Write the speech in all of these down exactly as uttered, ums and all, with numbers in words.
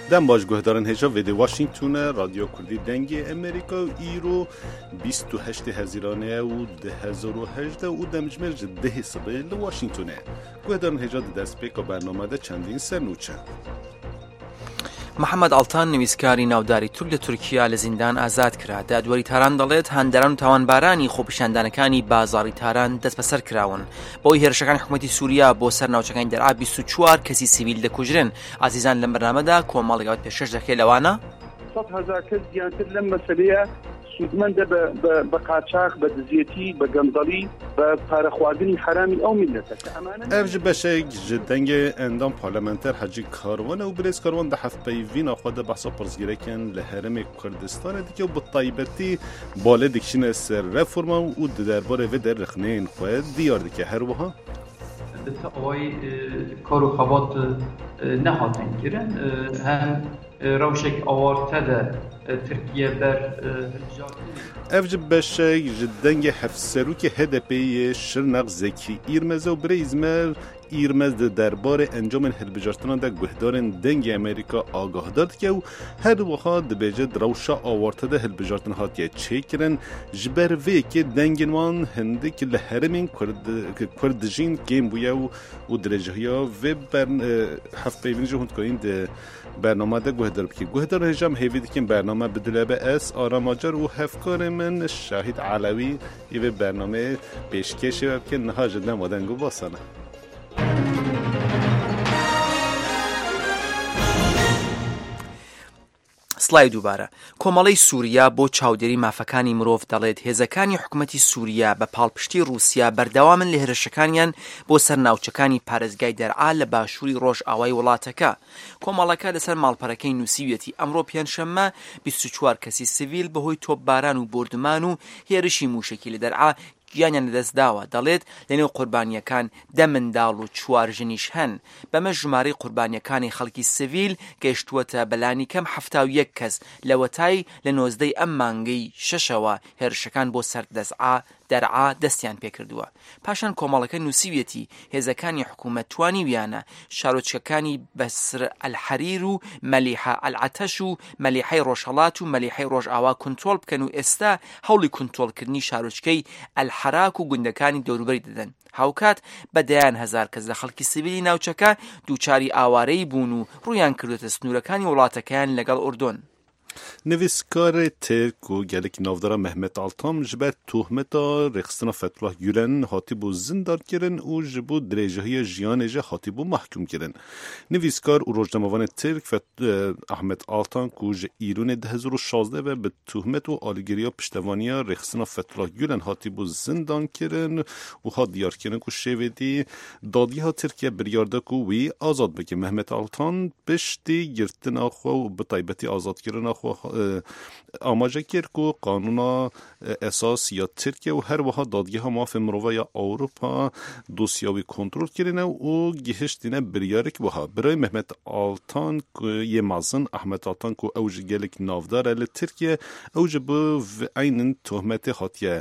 دم باش گهدارن هجا ویدی واشنگتون رادیو کردی دنگی امریکا و ایرو بیست و هشت هزیرانه و ده هزار و هجده و دمجمر ده سبه لواشنگتونه گهدارن هجا دست پیکا برنامه ده چندین سرنوچه. محەممەد ئاڵتان نویسکاری ناوداری تورک لە تورکیا لە زیندان ئازاد کرا. دادوەری تاران دەڵێت هەندێران و تاوانبارانی خۆپیشاندانەکانی بازاڕی تاران دەست بەسەر کراون. بۆی هێرشەکانی حکوومەتی سووریا بۆ سەر ناوچەکانی دەرعا بیست و چوار کەسی سیڤیل دەکوژرن. ئازیزان لەم بەرنامەدا کۆمەڵێکەوەت پێشکەش دەکرێت لەوانە سەد هەزار کەس زیاتر لەم مەسەلەیە سوودمەندە بە قاچاق، بە دزیەتی، بە گەندەڵی، بە پارەخواردنی حرامی ئەو میلەتە. ئەو ji بەشێک ji dengê endam parlamenter Hacî Karwan û Birêz Karwan di hevpeyvîna xwe de behsa pirsgirêkên li Herêmê Kurdistanê dike û bi taybetî balê dikişîne ser reforma û di derbarê vê de rixneyên xwe diyar dike. Her wiha ئەوەی کار و خەبات نەهاتن kirin hem rewşek awarte de Tirkiye ber ev ji beşek ji dengê hevserûkê H D P'yê Şirneq Zekî Îrmez û Birêz Îzmir Îrmez di derbarê encamên hilbijartinan de guhdarên dengê Amerîka agahdar dike û her wiha dibêje di rewşa awarte de hilbijartin hatiye çêkirin ji ber vêkê dengên wan hindik li herêmên Kurd dijîn kêm bûye û dirêjihiya vê hevpeyvînê ji hûndkarîn di برنامه ده گهدار بکی گهدار هجام هیوی دیکن برنامه بدله به اس آراماجر و هفکار من شاهد علوی یه برنامه پیشکشه و که نها جدن مادنگو باسانه سلای دووبارە. کۆمەڵەی سووریا بۆ چاودێری مافەکانی مرۆڤ دەڵێت هێزەکانی حکوومەتی سووریا بە پاڵپشتی رووسیا بەردەوامن لە هێرشەکانیان بۆ سەر ناوچەکانی پارێزگای دەرعا لە باشووری ڕۆژ ئاوای وڵاتەکە. کۆمەڵەکە لەسەر ماڵپەرەکەی نووسیویەتی ئەمڕۆ پێنجشەممە بیست و چوار کەسی سیڤیل بەهۆی تۆپباران و بردمان و هێرشی موشکی لە دەرعا گیانیان لەدەستداوە. دەڵێت لەنێو قوربانیەکان دە منداڵ و چوار ژنیش هەن. بەمە ژمارەی قوربانیەکانی خەڵکی سیڤیل گەیشتووەتە بەلانی کەم هەفتا و یەک کەس لە وەتای لە نۆزدەی ئەم مانگەی شەشەوە هێرشەکان بۆ سەر دەزعا دەرعا دەستیان پێکردووە. پاشان کۆمەڵەکە نووسیویەتی هێزەکانی حکوومەت توانی ویانە شارۆچکەکانی بەسر ئەلحەریر و مەلیحە ئەلعەتەش و مەلیحەی ڕۆژهەڵات و مەلیحەی ڕۆژئاوا کنترۆل بکەن و ئێستا هەوڵی کنترۆلکردنی شارۆچکەی ئەلحەراک و گوندەکانی دەوروبەری دەدەن. هاوکات بەدەیان هەزار کەس لە خەڵکی سیڤیلی ناوچەکە دووچاری ئاوارەی بوون و ڕوویان کردوتە سنوورەکانی وڵاتەکەیان لەگەڵ ئوردون. نویسکار ترک و گلک نافدارا محمد آلتام جبر تهمتا رخصتنا فتوح گیرن هاتی بو زندار کرن و جبو درجهی جیان جه هاتی بو محکوم کرن. نویسکار و روزنامه‌نگار ترک احمد آلتان کو ج ایران ده هزار و شانزده و به تهمت و آلگیریا پشتوانیا رخصتنا فتوح گیرن هاتی بو زندان کرن و ها دیار کرن کو شویدی دادی ها ترکیه بریارده کو وی آزاد بکه. محمد آلتان پشتی گرتن آخوا و بطایبتی آزاد کرن آخوا آماجه کرد که قانون اساس یا ترکیه و هر وها دادگاه معاف مروه یا اروپا دوسیاوی کنترل کردن و گهشتینه بریارک وها برای محمد آلتان یه مازن احمد آلتان که اوج گلک نافدار ال ترکیه اوج به عین تهمت خاطیه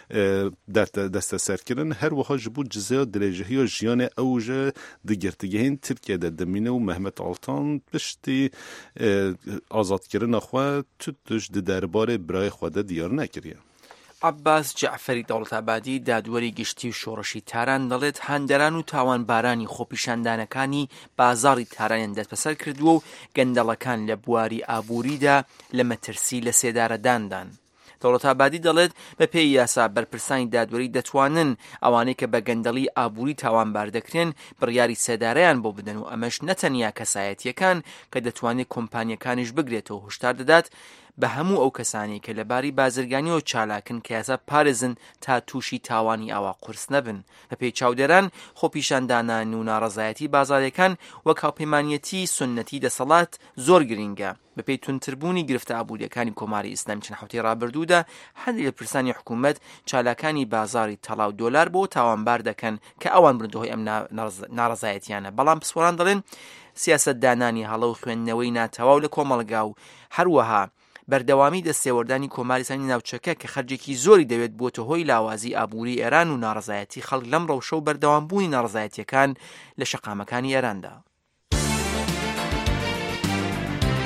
دست سر کردن هر وها جبو جزا درجهی و جیان اوج دگرتگهین ترکیه ده دمینه و محمد آلتان پشتی آزاد کردن خو توش د دربار برای خود دیار نکریه. عباس جعفری دەوڵەتابادی دادوەری گشتی و شۆڕشی تاران دەڵێت هەندێران و تاوانبارانی خۆپیشاندانەکانی بازاڕی تارانیان دەستبەسەر کردووە و گەندەڵەکان لە بواری ئابووریدا لە مەترسی لە سێدارەداندان. دەوڵەتابادی دەڵێت بە پێی یاسا بەرپرسانی دادوەری دەتوانن ئەوانەی کە بە گەندەڵی ئابووری تاوانبار دەکرێن بڕیاری سێدارەیان بۆ بدەن و ئەمەش نەتەنیا کەسایەتیەکان کە دەتوانێت کۆمپانیەکانیش بگرێتەوە هشدار دەدات بە هەموو ئەو کەسانی کە لەباری بازرگانی و چالاکن کە یاسا پارێزن تا تووشی تاوانی ئاوا قورس نەبن. بە پێی چاودێران خۆپیشاندانان و ناڕەزایەتی بازاڕیەکان وەک هاوپەیمانیەتی سونەتی دەسەڵات زۆر گرینگە. بە پێی تونتربوونی گرفتە ئابوووریەکانی کۆماری ئیسلامی چەند هەفتەی ڕابردوودا هەندێک لە پرسانی حکوومەت چالاکانی بازاڕی تەڵاو دۆلار بۆ تاوانبار دەکەن کە ئەوان بردەهۆی ئەم ناڕەزایەتیانە. بەڵام پسپۆران دەڵێن سیاسەتدانانی هەڵە و خوێندنەوەی ناتەواو لە کۆمەڵگا و هەروەها بەردەوامی دەستێوەردانی کۆماری سانی ناوچەکە کە خەرجێکی زۆری دەوێت بۆتە هۆی لاوازی ئابووری ئێران و ناڕەزایەتی خەڵک لەم ڕەوشە و بەردەوامبوونی ناڕەزایەتیەکان لە شەقامەکانی ئێراندا.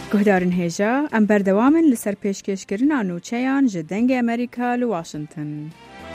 گهدارن هێژا ئەم بەردەوامن لەسەر پێشکەشکردنا نووچەیان ji dengê Amerîka li Washington.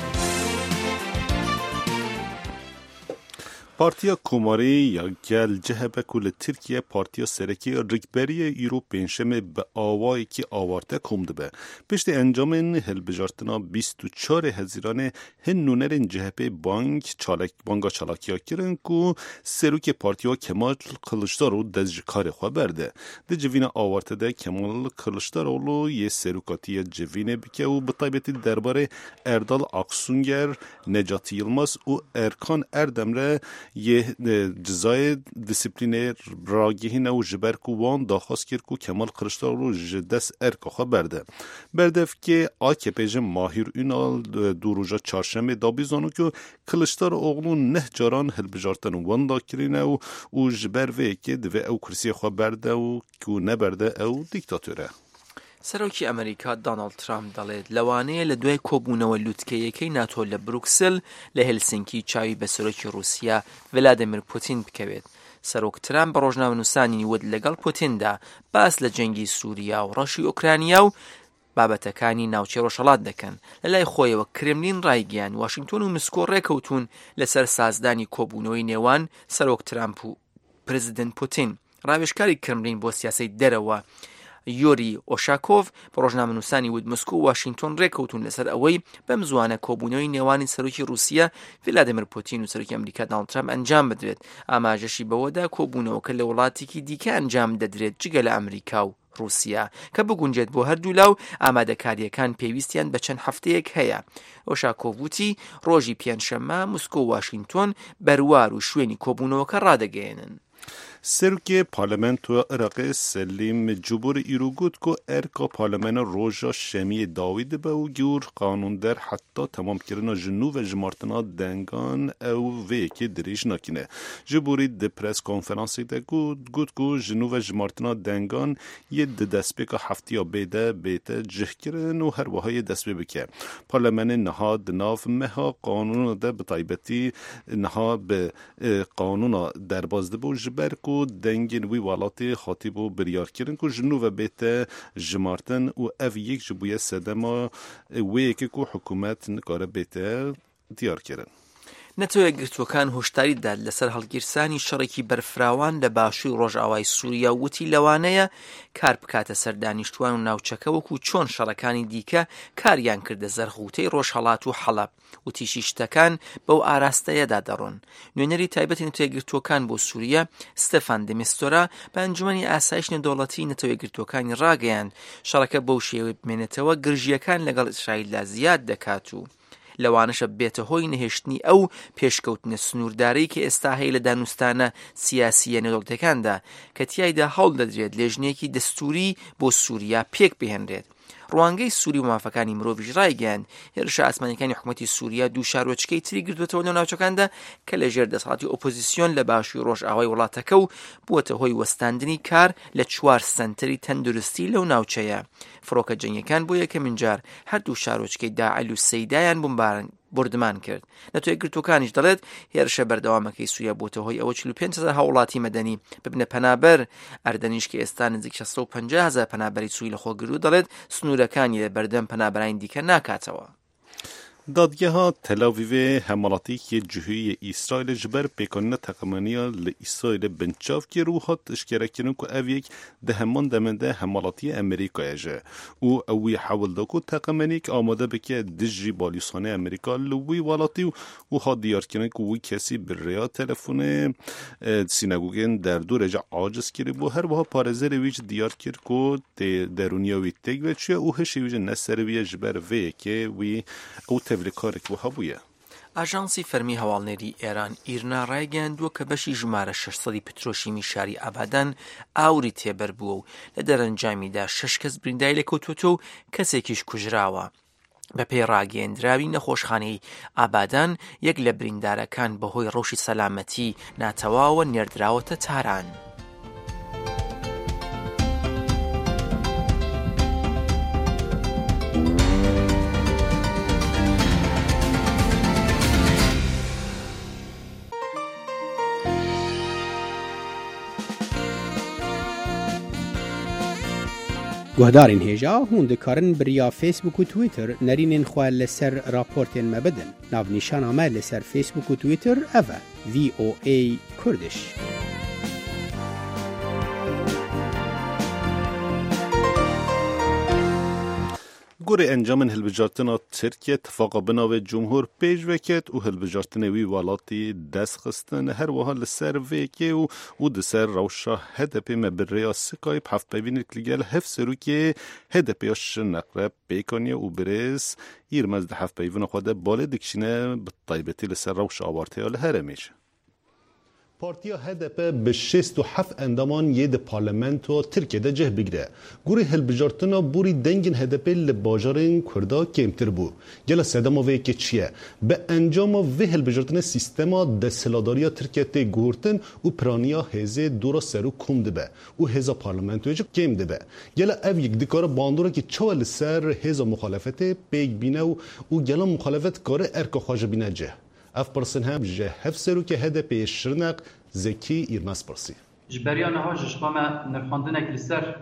پارتیا کوماری یا گل جهبه کل ترکیه پارتیا سرکی رکبری ایرو پنجشنبه به آوایی که آوارته کمده به پشت انجام هلبجارتنا بیست و چهار هزیران هن نونرین جهبه بانک چالک بانگا چالاکیا کرن که سروک پارتیا کمال کلشدارو دزج کار خواه برده ده جوین آوارته ده کمال کلشدارو یه سروکاتی جوینه بکه و به طیبتی درباره اردال اقسونگر نجاتی یلماس و ارکان اردمره یه جزای دیسیپلینه راگهینه و جبرکو وان داخواست کرد که کمال کلشدارو جدس ارکا خواه برده برده که آکه پیج ماهیر اینال دو روژا چارشنبه دابیزانو که کلشدار اغلون نه جاران هلبجارتن وان دا کرینه و او جبر وی که دوی او کرسی خواه برده و که نبرده او دیکتاتوره. سەرۆکی ئەمریکا دۆناڵد ترامپ دەڵێت لەوانەیە لە دوای کۆبوونەوە لووتکەیەکەی ناتۆ لە بروکسل لە هێلسینکی چاوی بە سەرۆکی رووسیا ڤلادیمیر پوتین بکەوێت. سەرۆک ترامپ بە ڕۆژنامەنووسانی ود لەگەڵ پوتیندا باس لە جەنگی سووریا و ڕەشی ئوکرانیا و بابەتەکانی ناوچەی ڕۆژهەڵات دەکەن. لە لای خۆیەوە کرێملین ڕایگەیاند واشنگتۆن و مسکۆ ڕێکەوتون لەسەر سازدانی کۆبوونەوەی نێوان سەرۆک ترامپ و پرزیدنت پوتین. ڕاوێژکاری کرێملین بۆ سیاسەی دەرەوە یۆری ئۆشاکۆڤ بە ڕۆژنامەنووسانی ود مسکۆ و واشنگتۆن ڕێکەوتون لەسەر ئەوەی بەم زوانە کۆبوونەوەی نێوانی سەرۆکی رووسیا ڤلادیمیر پوتین و سەرۆکی ئەمریکا دۆناڵد ترامپ ئەنجام بدرێت. ئاماژەشی بەوەدا کۆبوونەوەکە لە وڵاتێکی دیکە ئەنجام دەدرێت جگە لە ئەمریکا و رووسیا کە بگونجێت بۆ هەردوو لاو ئامادەکاریەکان پێویستیان بە چەند هەفتەیەک هەیە. ئۆشاکۆڤ وتی ڕۆژی پێنجشەممە مسکۆ و واشنگتۆن بەروار و شوێنی کۆبوونەوەکە ڕادەگەێنن. سرک پارلمنت و عراق سلیم جبور ایرو گود که ارکا پارلمنت روژا شمی داوید به و گور قانون در حتی تمام کردن جنو و جمارتنا دنگان او وی که دریش نکنه. جبوری ده پرس کنفرانسی ده گود گود که جنو و جمارتنا دنگان یه ده دست بکا هفتی یا بیده بیده جه کرن و هر وهای دست بکه. پارلمنت نهاد ناف مها قانون ده بطایبتی نها به قانون در بازده بو جبر که دنگین وی والاتی خاطب و بریار کردن که جنو و بیت جمارتن و او یک جبویه سدما وی که حکومت نکاره بیت دیار کردن. نەتەوە گرتوەکان هۆشداری داد لەسەر هەڵگیرسانی شەڕێکی بەرفراوان لە باشووری ڕۆژئاوای سووریا وتی لەوانەیە کار بکاتە سەر دانیشتوان و ناوچەکە وەکو چۆن شەڕەکانی دیکە کاریان کردە زەرخوتەی ڕۆژهەڵات و حەڵەب وتیشی شتەکان بەو ئاراستەیەدا دەڕۆن. نوێنەری تایبەتی نەتەوەیەکگرتوەکان بۆ سووریا ستەفان دمیستۆرا بە ئەنجومەنی ئاسایش نێودەوڵەتی نەتەوەیەکگرتوەکانی ڕاگەیاند شەڕەکە بەو شێوەیە بمێنێتەوە گرژیەکان لەگەڵ ئیسرائیلدا زیاد دەکات و لەوانەشە بێتە هۆی نەهێشتنی ئەو پێشکەوتنە سنووردارەی کە ئێستا هەیە لە دانوستانە سیاسیە نێودەوڵەتەکاندا کە تیایدا هەوڵ دەدرێت لێژنێکی دەستوری بۆ سووریا پێک بهێنرێت. ڕوانگەی سووری و مافەکانی مرۆڤیش ڕایگەیاند هێرشە ئاسمانیەکانی حکوومەتی سووریا دوو شارۆچکەی تری گرتوێتەوە لەو ناوچەکاندا کە لە ژێر دەسەڵاتی ئۆپۆزیسیۆن لە باشووری ڕۆژئاوای وڵاتەکە و بووەتە هۆی وەستاندنی کار لە چوار سەنتەری تەندروستی لەو ناوچەیە. فڕۆکە جەنگیەکان بۆ یەکەمین جار هەردوو شارۆچکەی داعیل و سەیدایان بمبارن بردمان کرد. نەتەوەیەکگرتوەکانیش دەڵێت هێرشە بەردەوامەکەی سووریا بۆتە هۆی ئەوە چل و پێنج هەزار هاوڵاتی مەدەنی ببنە پەنابەر. ئەردەنیش کە ئێستا نزیک شەست و پەنجا هەزار پەنابەری سووری لەخۆگرت و دەڵێت سنوورەکانی لە بەردەم پەنابەرانی دیکە ناکاتەوە. دادگاه تل آویو حملاتی که جهوی اسرائیل جبر پیکانه تقمانیا ل اسرائیل بنچاف که روحات اشکره کنن که او یک دهمان دمنده حملاتی امریکا جه او اوی حول داکو تقمانی که آماده بکه دجی بالیسانه امریکا لوی والاتی و ها دیار کنن که وی کسی بریا تلفون سینگوگن در دو رجع عاجز کرد و هر وها پارزه رویج دیار کرد که درونیاوی تگ و چه او هشی ویج نسروی جبر وی که وی او تبلیکارێک بۆ هەبووە. ئاژانسی فەرمی هەواڵنێری ئێران ئیرنا ڕایگەیاندووە کە بەشی ژمارە شەش سەدی پترۆشیمی شاری ئابادان ئاوری تێبەر بووە و لە دەرەنجامیدا شەش کەس بریندای لەکەوتووەتەوە و کەسێکیش کوژراوە. بە پێی ڕاگەیەندراوی نەخۆشخانەی ئابادان یەک لە بریندارەکان بەهۆی ڕەوشی سەلامەتی ناتەواوە نێردراوەتە تاران. گهدارین هیجا هون دکارن بریا فیسبوک و تویتر نرینین خواه لسر راپورتین مبدن. ناو نیشان آمه لسر فیسبوک و تویتر اوه وی او ای کردش. گوری انجام هلبجارتنا ترکیه اتفاقا بناو جمهور پیش وکت و هلبجارتنا وی والاتی دست خستن هر وها لسر ویکی و و دسر روشا هدپی مبریا سکای هفت پیوین کلیگل هف سرو که هدپیاش نقرب بیکانیه و برس ایرمز ده هفت پیوین خواده باله دکشینه بطایبتی لسر روشا آوارتیا لهرمیشه. پارتیا هدپ به شست و هفت اندامان یه ده پارلمنت و ترکیه ده جه بگیره. گوری هلبجارتنا بوری دنگین هدپ لباجارین کردا کمتر بو. گلا سدما وی که چیه؟ به انجام وی هلبجارتنا سیستما دستلاداریا ترکیه تی گورتن و پرانیا هزه دورا سرو کم دبه. و هزا پارلمنت ویجا کم دبه. گلا او یک دکار باندورا که چوال سر هزا مخالفت بیگ بینه و و گلا مخالفت کار ارکا خواجه بینه جه. اف پرسن هم جه هف سرو که هده پیش شرنق زکی ایرمس پرسی. جبریان ها جشقام نرخاندنک لسر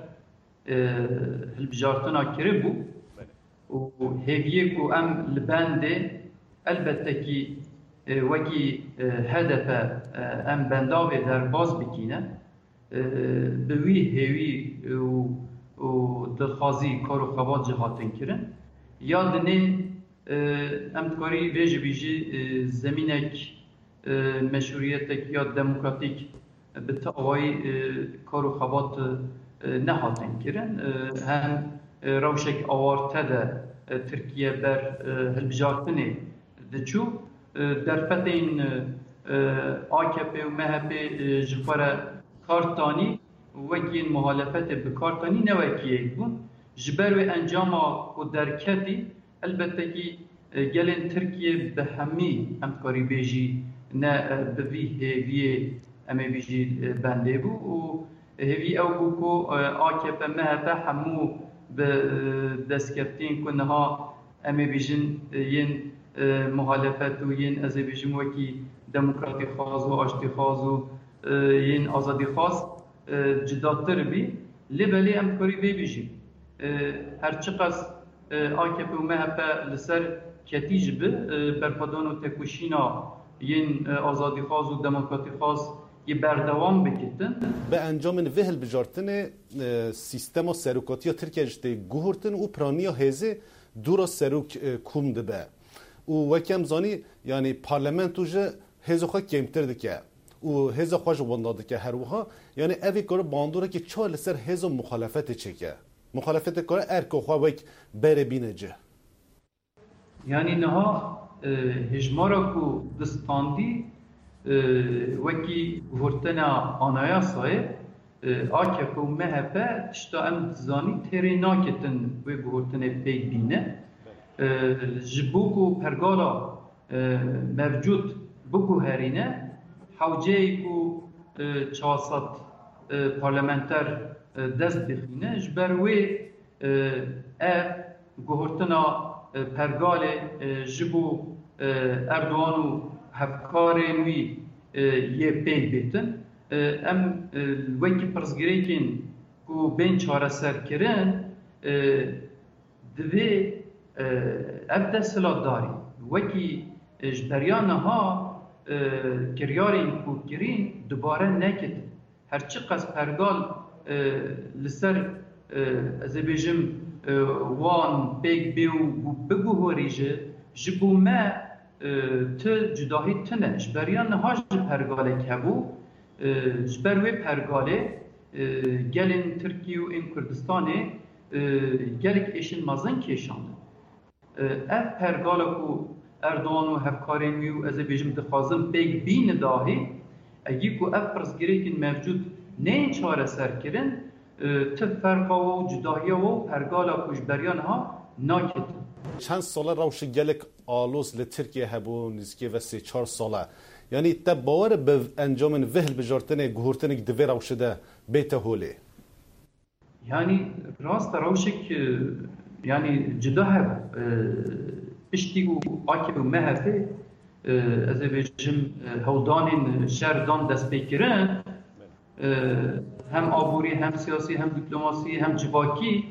هلبجارتنا کری بو و هیویه کو ام لبنده البته کی وکی هدف ام بنداوی در باز بکینه بوی هیوی و دلخوازی کار و خواد جهاتن کرن یادنه ام تکاری بیجی بیجی زمینک مشروعیتک یا دموکراتیک به تاوای کار و خواد نهاتن کرن هم روشک آوارته ده ترکیه بر هلبجارتنه دچو در فتین آکپ و مهپ جفره کارتانی وکین مخالفت به کارتانی نوکیه بون جبر و انجام و درکتی البته که گلن ترکیه به همی همکاری بیجی نه به وی هیوی امی بیجی بنده بو و هیوی او بو کو آکپ مهپ همو به دستکفتین کنه ها امی بیجن ین مخالفت و ین از بیجم وکی دموکراتی خواز و آشتی خواز و ین آزادی خواز جداتر بی لبلی همکاری بی بیجی هرچی قصد آکپ و مهپ لسر کتیج به برپادان و تکوشینا ین آزادی خواز و دموکراتی خواز یه بردوام بکتن به انجام وهل بجارتن سیستم و سروکاتی ترکیه جده گوهرتن و پرانیا هزه دورا سروک کوم دبه و وکم زانی یعنی پارلمنت وجه هزه خواه کمتر دکه و هزه خواهش ونداده که هر وها یعنی اوی کار باندوره که چه لسر هزه مخالفت چکه مخالفت کار ارکو خواه وک بره بینه جه یعنی نها هجمارا کو دستاندی وکی ورتنا آنایاسای آکپ و مهپه تشتا ام تزانی تیری ناکتن وی ورتنا پیگ بینه جبوکو پرگالا موجود بکو هرینه حوجه کو چهارصد پارلمنتر دست بخینه جبروی اف گوهرتنا پرگال جبو اردوان و هفکارین وی یه پیگ بیتن ام وکی پرزگریکین کو بین چاره سر کرن دوی اف دستلات داری وکی جبریان ها کریارین کو کرین دوباره نکت هرچی قصد پرگال لسر از بیجم وان بیگ بیو بگو هوریجه جبو ما ت جداهی تنه جبریان نهاج پرگاله کبو جبروی پرگاله گلین ترکیه و این کردستانه گلک ایشن مازن کشانده اف پرگاله کو اردوان و هفکارین ویو از بیجم دخوازم بیگ بین داهی اگه کو اف پرسگریکین موجود نین چاره سر کرن تفرقا و جداهی و پرگالا کشبریان ها ناکت چند ساله روش گلک آلوز لترکیه هبو نزکی و سی چار ساله یعنی تا باور به انجام وهل بجارتن گهورتن که دوی روش ده بیت هوله یعنی راست روشک یعنی جدا هب پشتی و آکب و مهفه از بیجم هودان شهردان دست بکرن هم آبوری هم سیاسی هم دیپلماسی هم جواکی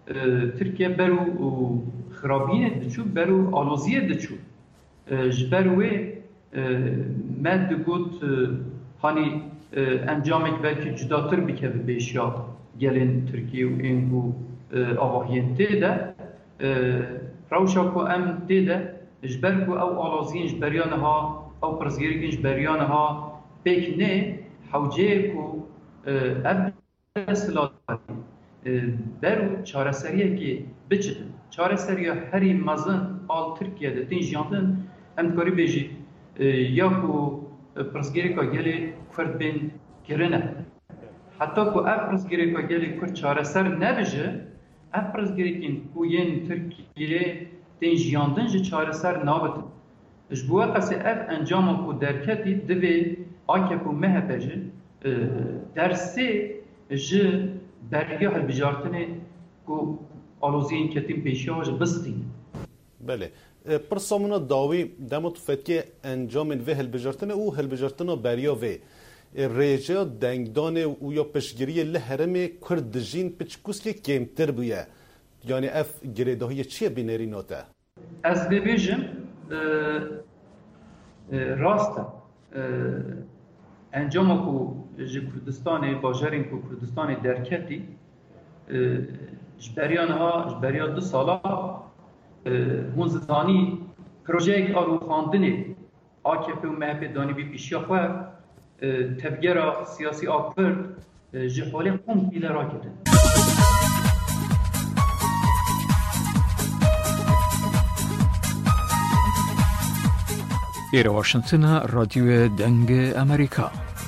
ترکیه برو خرابینه دچو برو آلوزیه دچو جبروه مد گوت هانی انجامک بلکه جداتر بکه بیشیا گلین ترکیه و اینگو آواهین تیده روشا کو ام تیده جبر کو او آلوزین جبریانها او پرزگیرگین جبریانها بیک نه حوجه کو اب سلاطی برو چاره سریه که بچدن چاره سریه هری مزن آل ترکیه ده تین جیاندن هم دکاری بیجی یا کو پرزگیری که گلی کرد بین گرنه حتی کو اف پرزگیری که گلی کرد چاره سر نبیجه اف پرزگیری که کو ین ترکیه تین جیاندن جه چاره سر نابتن جبوه قصه اف انجام کو درکتی دوی آکه کو مه بجه درسه جه برگه هلبجارتنه کو آلوزین کتیم پیشیاج بستین. بله. پرسامونا داوی دمت فتکی انجام و هلبجارتنه او هلبجارتنه بریا و ریجا دنگدان او یا پشگیری لحرم کردجین پچکوس که کمتر بویه. یعنی اف گریده های چیه بینری نوته؟ از ببیجم راسته انجام کو جه کردستان باجرین کو کردستان درکتی جبریان ها جبریان دو سالا هون زدانی پروژه آرو خاندنی آکف و مهب دانی بی پیشیا خواه تفگیر سیاسی آکفرد جه حالی قوم بیله را کردن إلى واشنطن راديو دنگ أمريكا.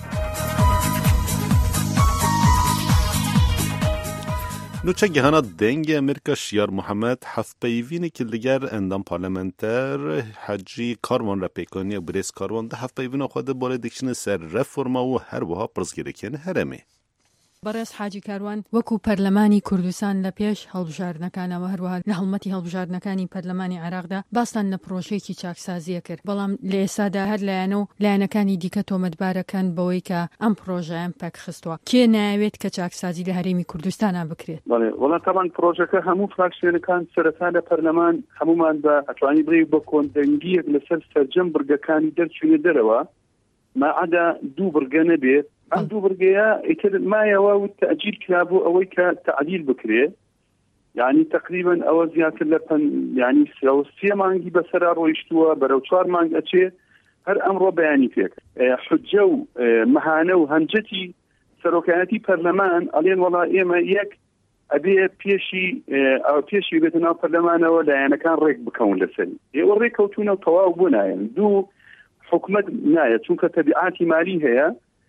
نوچه گهانا دنگ امریکا شیار محمد هفت پیوینی که دیگر اندام پارلمنتر حجی کاروان را پیکانی بریس کاروان ده هفت پیوین خود باره دکشن سر رفرما و هر وها پرزگیرکین هرمی. بەڕێز حاجی کاروان وەکو پەرلەمانی کوردستان لە پێش هەڵبژاردنەکانەوە هەروەها لە هەڵمەتی هەڵبژاردنەکانی پەرلەمانی عێراقدا باستان لە پرۆژەیەکی چاکسازیە کرد بەڵام لە ئێستادا هەر لایەنە و لایەنەکانی دیکە تۆمەتبارەکەن بەوەی کە ئەم پرۆژەیان پەک خستووە کێ نایەوێت کە چاکسازی لە هەرێمی کوردستانە بکرێت؟ بەڵێ وەڵام تەمان پرۆژەکە هەموو فراکسیۆنەکان سەرەتا لە پەرلەمان هەمومان بە ئەتوانی بڕێ بە کۆنتەنگیەک لەسەر سەرجەم بڕگەکانی دەرچوونە دەرەوە مەعەدا دوو بڕگە نەبێت ئەم دوو بڕگەیە ئیتر مایەوە و تەعجیل کرابوو ئەوەی کە تعدیل بکرێ یعنی تقریبا ئەوە زیاتر لە یعنی سێ مانگی بەسەرا ڕۆیشتووە بەرەو چوار مانگ ئەچێ هەر ئەمڕۆ بەیانی پێک حجە و مەهانە و هەنجەتی سەرۆکایەتی پەرلەمان ئەڵێن وەڵا ئێمە یەک ئەبێ پێشی پێشی بێتە ناو پەرلەمانەوە لایەنەکان ڕێک بکەون لەسەری ئێوە ڕێککەوتونە و تەواو بوونایەن دوو حکومت نایە چونکە تەبیعاتی مالی هەیە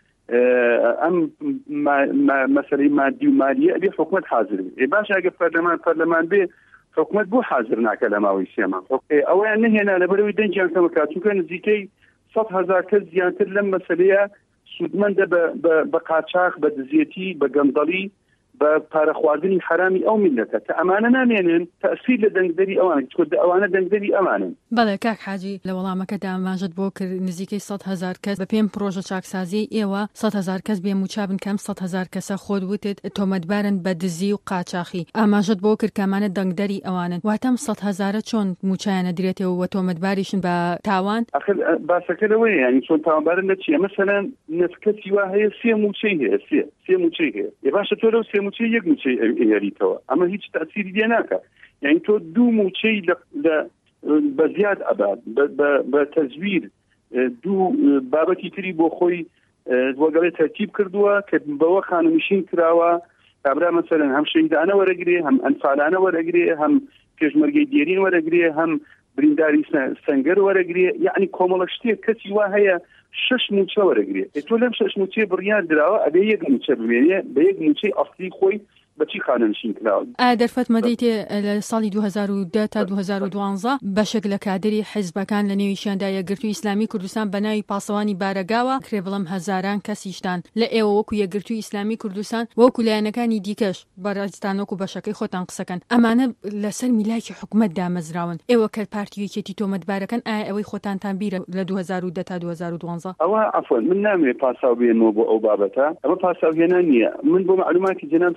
ئەم مەسەلەی مادی و مالیە ئەبێ حکومت حاضر بێ باش ئەگە پەرلەمان پەرلەمان بێ حکومت بۆ حاضر ناکە لە ماوەی سێ مانگ ئەوەیان نهێنا لەبەرەوەی دەنگیان کەم بکات چونکە نزیکەی سەد هەزار کەس زیاتر لەم مەسەلەیە سودمەندە بە قاچاق بە دزیەتی بە گەندەڵی بە پارەخواردنی حرامی ئەو میلەتە کە ئەمانە نامێنن تەئسیر لە دەنگدەری ئەوان چۆدە ئەوانە دەنگدەری ئەمانن. بەڵێ کاک حاجی لە وەڵامەکەدا ئاماژەت بۆ کرد نزیکەی سەد هەزار کەس بە پێم پرۆژە چاکسازی ئێوە سەد هەزار کەس بێموچابن کەم سەد هەزار کەسە خۆت وتت تۆمەتبارن بە دزی و قاچاقی ئاماژەت بۆ کرد کەمانە دەنگدەری ئەوانن واتەم سەد هەزارە چۆن موچایانە درێتەوە و تۆمەتباریشن بە تاوان باسەکە لەوەیە ینی چۆن تاوانبارن لە چیە مەسەلەن نفکەسی وا هەیە سێ موچەی هەیە سێ سێ موچەی هەیە ێ باشە تۆ لەو سێ موچەی یەک موچەی ئێریتەوە ئەمە هیچ تەئسیری لێ ناکە یعنی تۆ دوو موچەی بە زیاد ئەبات بە تەزویر دوو بابەتی تری بۆ خۆی وەگەڵێ تەرتیب کردووە کە بەوە خانەنشین کراوە کابرا مەسەلەن هەم شەهیدانە وەرەگرێ هەم ئەنفالانە وەرەگرێ هەم پێشمەرگەی دێرین وەرەگرێ هەم برینداری سەنگەر وەرەگرێ یعنی کۆمەڵە شتێک کەسی وا هەیە شش موچە وەرەگرێ تۆ لەم شش موچێ بڕیار دراوە ئەبێ یەک موچە بمێنێ بە یەک موچەی ئەسڵی خۆی بەچی خانەنشین کراوە. ئایا دەرفەت مەدەیتێ لە ساڵی دوو هەزار و دە تا دوو هەزار و دوانزە بەشێک لە کادری حیزبەکان لە نێویشیاندا یەکگرتووی ئیسلامی کوردستان بە ناوی پاسەوانی بارەگاوە کرێ بڵم هەزاران کەسیشتان لە ئێوە وەکو یەکگرتووی ئیسلامی کوردستان وەکو لایەنەکانی دیکەش بەڕێزستان وەکو بەشەکەی خۆتان قسەکەن ئەمانە لەسەر میلایەکی حکومەت دامەزراون ئێوە کە پارتیەکێتی تۆمەتبارەکەن ئایا ئەوەی خۆتانتان بیرە لە دوو هەزار و دە تا دوو هەزار و دوانزە؟ ئەوە عەفوەن من نامەوێت پاساو بێنەوە بۆ ئەو بابەتە ئەمە پاساوهێنان نییە من بۆ معلوماتی جەناب خەڵکیش باش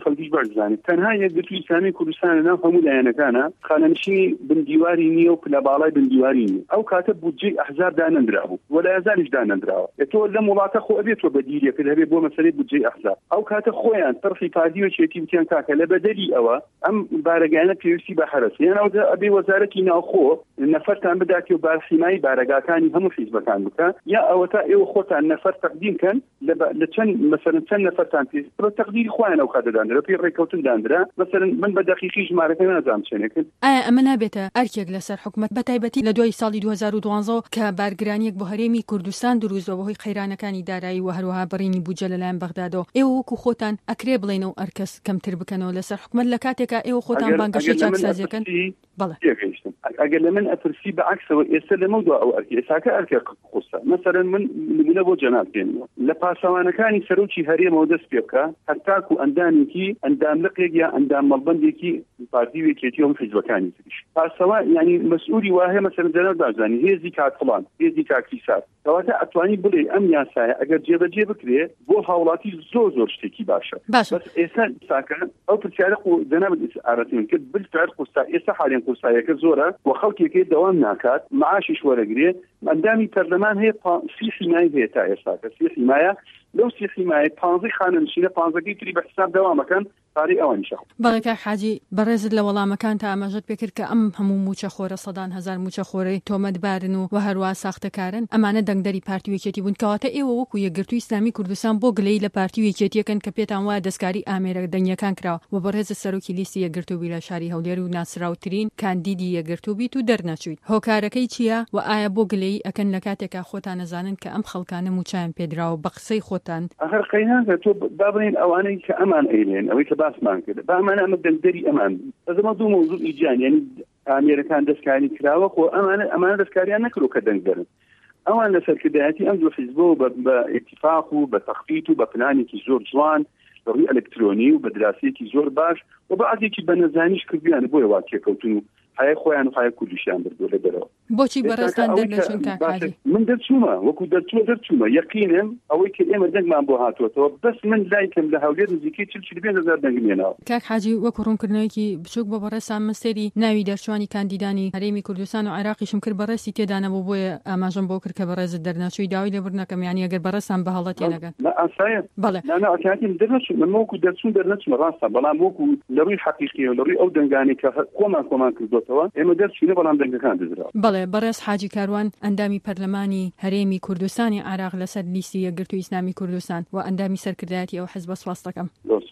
بزانێت تەنها یەکگرتووی ئیسلامی کوردستان لەناو هەموو لایەنەکانە خانەنشینی بندیواری نییە و پلەباڵای بندیواری نییە. ئەو کاتە بودجەی ئەحزاب دانەندرا بوو وەلای ئازاریش دانەندراوە. تۆ لەم وڵاتە خۆ ئەبێتەوە بەدیریەکە هەبێ بۆ مەسەلەی بودجەی ئەحزاب. ئەو کاتە خۆیان تەرخی پادی و چێتی بکەن کاکە لە بەدەلی ئەوە ئەم بارەگانە پێویستی بە حرەسە. یان ئەو ئەبێ وەزارەتی ناوخۆ نەفەرتان بداتی و بارحیمایی بارەگاکانی هەموو حیزبەکان بکە، یا ئەوە تا ئێوە خۆتان نەفەر تەقدیم کەن لە چەند مەسەلەن چەند نەفەرتان پێ تەقدیری خۆیان ئەو کاتە دانرا پێی ڕێکەوتن دانرا. مەسەلەن من بە دەقیقی ژمارەکە نازانم چێنێکن. ئایا ئەمە نابێتە ئەرکێک لەسەر حکومەت بەتایبەتی لە دوای ساڵی دوو هەزار و دوانزە کە بارگرانیەک بۆ هەرێمی کوردستان دروستەوە بەهۆی قەیرانەکانی دارایی و هەروەها بڕینی بودجە لەلایەن بەغدادەوە، ئێوە وەکو خۆتان ئەکرێ بڵێنەوە ئەرکەس کەمتر بکەنەوە لەسەر حکومەت لە کاتێکا ئێوە خۆتان بانگەشەی چاکسازیەکەن؟ بەڵێ ئەگەر لە من ئەپرسی بەعکسەوە ئێستا لەمە دو ئەو ئەرکی ئێساکە ئەرکێ قوسە. مەسەلەن من نمونە بۆ جەناب بێنەوە لە پاسەوانەکانی سەرۆکی هەرێمەوە دەست پێ بکە هەرتاکو ئەندامێکی ئەنداملقێک یا ئەندام مەڵبەندێکی پارتی وێکێتی و حیزبەکانی تریش پاسەوە ینی مەسئولی وایە مەسەلەن جەناب بازانی هێزی کات فڵان هێزی کاکیسار کەواتە ئەتوانی بڵێ ئەم یاسایە ئەگەر جێبەجێ بکرێ بۆ هاوڵاتی زۆر زۆر شتێکی باشە. بەس ئێستا ساکە ئەو پرسیارە جەناب ئارەتین کرد بالفعل قوستا ئێستا حالێن قوسایەکە زۆرە و خەڵکێکی دەوام ناکات معاشیش وەرەگرێ ئەندامی پەرلەمان هەیە سی حیمای هەیە تا ئێستا کە سی حیمایە لەو سی حیمایە پانزەی خانەنشینە پانزەکەی تری بە حساب دەوامەکەن پارەی ئەوان شەخ. بەڵێ حاجی بەڕێزت لە وەڵامەکان تا ئاماژەت پێکرد کە ئەم هەموو موچە خۆرە سەدان هەزار موچە خۆرەی تۆمەتبارن و و هەروە ساختەکارن ئەمانە دەنگدەری پارتی وێکێتی بوون کەواتە ئێوە وەکو یەکگرتووی ئیسلامی کوردستان بۆ گلەی لە پارتی وێکێتیەکەن کە پێتان وایە دەستکاری ئامێرە دەنگیەکان کراوە و بەڕێز سەرۆکی لیستی یەکگرتووی لە شاری هەولێر و ناسراوترین کاندیدی یەکگرتوو بیت و دەرنەچوویت. هۆکارەکەی چییە و ئایا بۆ گلەی ئەکەن لە کاتێکا خۆتان نەزانن کە ئەم خەڵکانە موچیان پێدراوە بە قسەی خۆتان؟ ئەخر قەینان تۆ بابڕین ئەوانەی کە ئەمان ئەیلێن ئەوەی کە باسمان کرد بەمانە ئەمە دەنگدەری ئەمان ئەزەمە دوو مۆزوع ئیجان یعنی ئامێرەکان دەستکاری کراوە خۆ ئەمانە ئەمانە دەستکاریان نەکرۆ کە دەنگدەرن ئەوان لە سەرکردایەتی ئەم دوو حیزبە و بە ئیتیفاق و بە تەخفیت و بە پلانێکی زۆر جوان بە ڕووی ئەلکترۆنی و بە دراسەیەکی زۆر باش و بەعادێکی بە نەزانیش کردیان بۆیە وا تێکەوتن و هەیە خۆیان و هەیە کوردیشیان بردووە لە دەرەوە. بۆچی بەڕێستان دەرنەچوون کاکاجی؟ من دەرچوومە وەکو دەرچووە دەرچوومە یەقینم ئەوەی کە ئێمە دەنگمان بۆ هاتووەتەوە بەس من لایکم لە هەولێر نزیکەی چل چل پێنج هەزار دەنگم هێناوە. کاک حاجی وەکو ڕوونکردنەوەیەکی بچووک بۆ بەڕێستان من سەیری ناوی دەرچوانی کاندیدانی هەرێمی کوردستان و عێراقیشم کرد بەڕێستی تێدانە بۆ بۆیە ئاماژەم بۆ کرد کە بەڕێزت دەرنەچووی داوای لێبوردنەکەم یانی ئەگەر بەڕێستان بە هەڵەت تێنەگەن. ئاسایە بەڵێ نانەکاتیم دەرنەچوو من وەکو دەرچوون دەرنەچوومە ڕاستە بەڵام وەکو لە ڕووی حەقیقیە لە ڕووی ئەو دەنگانی کە خۆمان کۆمان کردوتەوە ئێمە دەرچوونە بەڵام بەڵێ بەڕێز حاجی کاروان ئەندامی پەرلەمانی هەرێمی کوردستانی عێراق لەسەر لیستی یەکگرتووی ئیسلامی کوردستان و ئەندامی سەرکردایەتی ئەو حیزبە سواس دەکەم.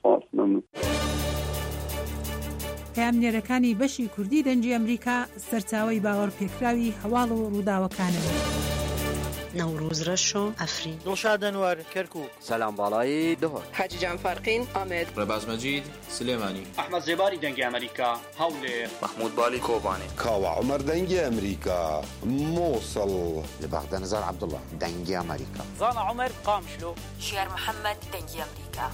پامنێرەکانی بەشی کوردی دەنجی ئەمریکا سەرچاوی باوەڕ پێکراوی هەواڵ و ڕووداوەکانن. نوروز رشو افرین دڵشاد ئەنوار کەرکووک سەلام باڵایی دهۆر حاجی جان فارقین ئامێد ڕێباز مەجید سلێمانی ئەحمەد زێباری دەنگی ئەمریکا هەولێر محمود بالی کۆبانێ کاوە عومەر دەنگی ئەمریکا مووسڵ لە بەغداد نەزار عەبدوڵڵا دەنگی ئەمریکا زانا عومەر قامشلۆ ژیار محەممەد دەنگی ئەمریکا.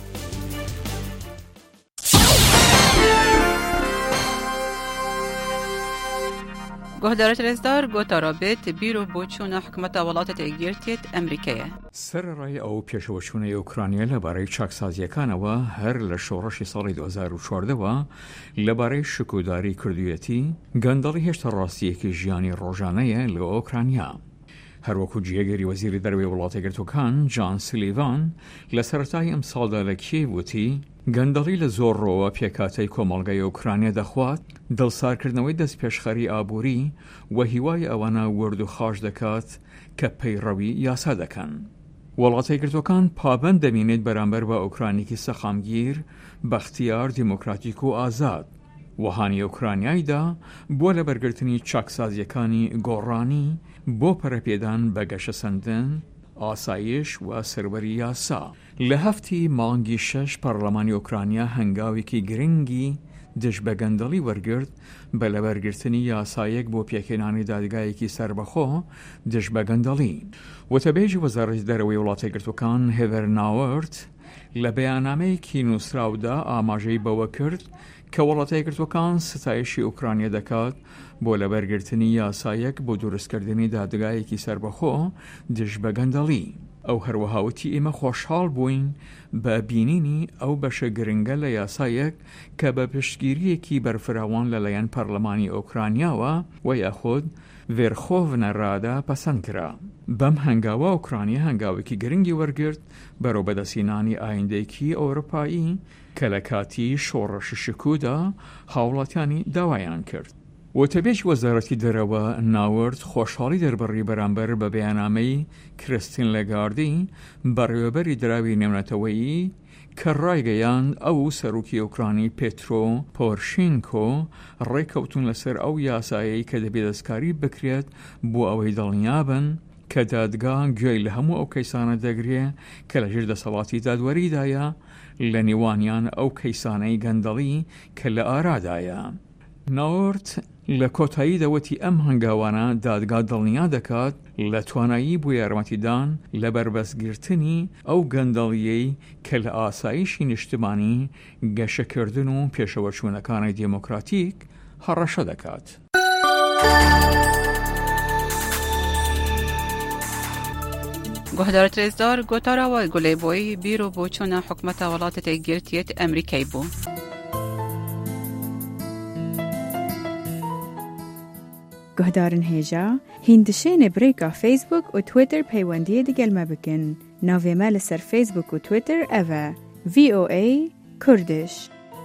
گۆهدارە ترێزدار گۆتارابێت بیرۆ بۆ چوونە حکومەتە وڵاتە تێگیرتێت ئەمریکایە. سەرڕای ئەو پێشەوەچوونەی ئوکرانیا لەبارەی چاکسازیەکانەوە هەر لە شۆڕەشی ساڵی دوو هەزار و چواردەوە لەبارەی شکوداری کردوویەتی گەندەڵی هێشتا ڕاستیەکی ژیانی ڕۆژانەیە لە ئۆکرانیا. هەروەکو جێگەری وەزیری دەرەوەی وڵاتە یەکگرتووەکان جان سلیڤان لە سەرەتای ئەم ساڵدا لە کیێڤ وتی گەندەڵی لە زۆر ڕۆوە پێکاتەی کۆمەڵگەی ئوکرانیا دەخوات دڵسارکردنەوەی دەست پێشخەری ئابووری و هیوای ئەوانە ورد و خاش دەکات کە پەیڕەوی یاسا دەکەن. وڵاتە یەکگرتووەکان پابەند دەمێنێت بەرامبەر بە ئوکرانێکی سەخامگیر بەختیار دیموکراتیک و ئازاد وەهانی ئوکرانیایدا بۆ لە بەرگرتنی چاکسازیەکانی گۆڕانی بۆ پەرەپێدان بە گەشە سەندن، ئاسایش و سەروەری یاسا. لە هەفتی مانگی شەش پەرلەمانی ئوکرانیا هەنگاوێکی گرنگی دژ بە گەندەڵی وەرگرت بە لەبەرگرتنی یاسایەک بۆ پێکهێنانی دادگایەکی سربەخۆ دژ بە گەندەڵی. وتەبێژی وەزارەتی دەرەوەی وڵاتە یەکگرتووەکان هێدەر ناوەرت لە بەیاننامەیەکی نووسراودا ئاماژەی بەوە کرد کە وڵاتە یەکگرتووەکان ستایشی ئوکرانیا دەکات بۆ لەبەرگرتنی یاسایەک بۆ دروستکردنی دادگایەکی سربەخۆ دژ بە گەندەڵی. ئەو هەروەهاوتی ئێمە خۆشحاڵ بووین بە بینینی ئەو بەشە گرنگە لە یاسایەک کە بە پشتگیریەکی بەرفراوان لەلایەن پەرلەمانی ئۆکرانیاوە و یاخود ڤێرخۆڤنە ڕادا پەسەند کرا. بەم هەنگاوە ئۆکرانیا هەنگاوێکی گرنگی وەرگرت بەرەو بەدەستهێنانی ئایندەیەکی ئەوروپایی کە لە کاتی شۆڕشی شکوودا هاوڵاتیانی داوایان کرد. وتەبێکی وەزارەتی دەرەوە ناورد خۆشحاڵی دەربڕی بەرامبەر بە بەیانامەی کریستین لەگاردی بەڕێوەبەری دراوی نێونەتەوەیی کە ڕایگەیاند ئەو سەرۆکی ئۆکرانی پێترۆ پۆرشینکۆ ڕێکەوتون لەسەر ئەو یاسایەی کە دەبێت دەستکاری بکرێت بۆ ئەوەی دڵنیابن کە دادگا گوێی لە هەموو ئەو کەیسانە دەگرێ کە لە ژێر دەسەڵاتی دادوەریدایە لە نێوانیان ئەو کەیسانەی گەندەڵی کە لە ئارادایە. ناورد لە کۆتایی دەوەتی ئەم هەنگاوانە دادگا دڵنیا دەکات لە توانایی بۆ یارمەتیدان لە بربەستگرتنی ئەو گەندەڵیەی کە لە ئاسایشی نیشتمانی گەشەکردن و پێشەوەچوونەکانی دموکراتیک هەڕەشە دەکات. گۆهدارە رێزدار گۆتاراوای گولێبۆی بیرۆ بۆ چۆنە حکومەتە وڵاتە یەکگرتوویەت ئەمریکای بوو. گهدارن هێژا هیندشێنێ برێکا فیسبوک و تویتر پەیوەندیە دیگەلمە بکن. ناوێمە لەسەر فیسبوک و تویتر ئەڤە ڤی ئۆ ئەی کوردش.